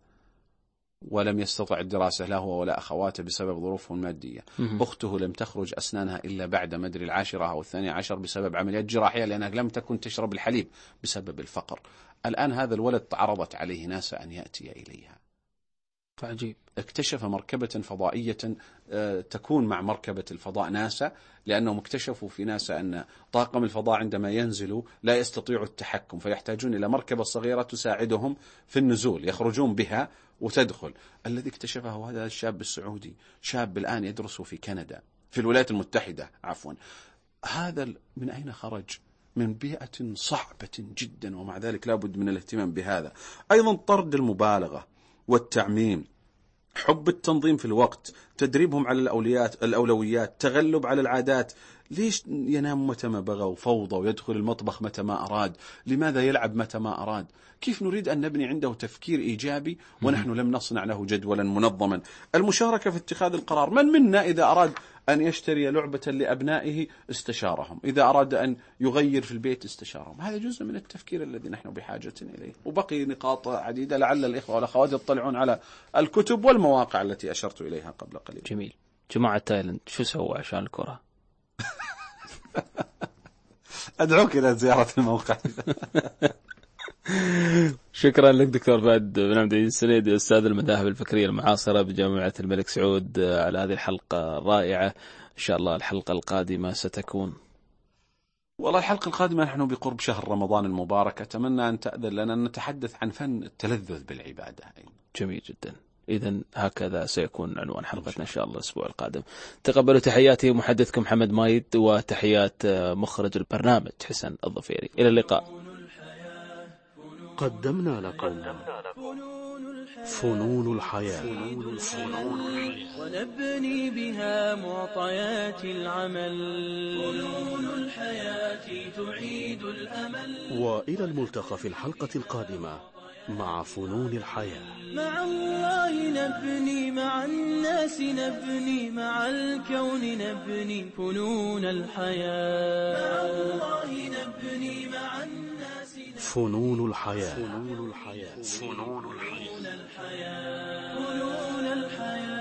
ولم يستطع الدراسة لا هو ولا أخواته بسبب ظروفهم المادية. أخته لم تخرج أسنانها إلا بعد مدري العاشرة أو الثانية عشر بسبب عمليات جراحية لأنها لم تكن تشرب الحليب بسبب الفقر. الآن هذا الولد تعرضت عليه ناسا أن يأتي إليها. عجيب. اكتشف مركبة فضائية تكون مع مركبة الفضاء ناسا، لأنهم اكتشفوا في ناسا أن طاقم الفضاء عندما ينزلوا لا يستطيعوا التحكم، فيحتاجون إلى مركبة صغيرة تساعدهم في النزول، يخرجون بها وتدخل. الذي اكتشفه هذا الشاب السعودي، شاب الآن يدرس في كندا، في الولايات المتحدة عفوا. هذا من أين خرج؟ من بيئة صعبة جدا، ومع ذلك لابد من الاهتمام بهذا. أيضا طرد المبالغة والتعميم، حب التنظيم في الوقت، تدريبهم على الأولويات الأولويات تغلب على العادات. ليش ينام متى ما بغى وفوضى ويدخل المطبخ متى ما أراد؟ لماذا يلعب متى ما أراد؟ كيف نريد أن نبني عنده تفكير إيجابي ونحن لم نصنع له جدولا منظما؟ المشاركة في اتخاذ القرار، من منا إذا أراد أن يشتري لعبة لأبنائه استشارهم، إذا أراد أن يغير في البيت استشارهم. هذا جزء من التفكير الذي نحن بحاجة إليه. وبقي نقاط عديدة لعل الإخوة والأخوات يطلعون على الكتب والمواقع التي أشرت إليها قبل قليل. جميل. جماعة تايلاند شو سووا عشان الكرة؟ أدعوك إلى زيارة الموقع. شكرا لك دكتور فهد بن عبد العزيز السنيدي، أستاذ المذاهب الفكرية المعاصرة بجامعة الملك سعود، على هذه الحلقة الرائعة. إن شاء الله الحلقة القادمة ستكون، والله الحلقة القادمة نحن بقرب شهر رمضان المبارك، أتمنى أن تأذن لنا أن نتحدث عن فن التلذذ بالعبادة. جميل جدا. إذن هكذا سيكون عنوان حلقتنا إن شاء الله الأسبوع القادم. تقبلوا تحياتي محدثكم محمد مايد وتحيات مخرج البرنامج حسن الظفيري. إلى اللقاء. قدمنا لكم فنون الحياة، ونبني بها معطيات العمل. فنون الحياة تعيد الأمل. وإلى الملتقى في الحلقة القادمة مع فنون الحياة. مع الله نبني، مع الناس نبني، مع الكون نبني فنون الحياة. مع الله نبني، مع الناس نبني فنون الحياة. فنون الحياة. فنون الحياة. فنون الحياة.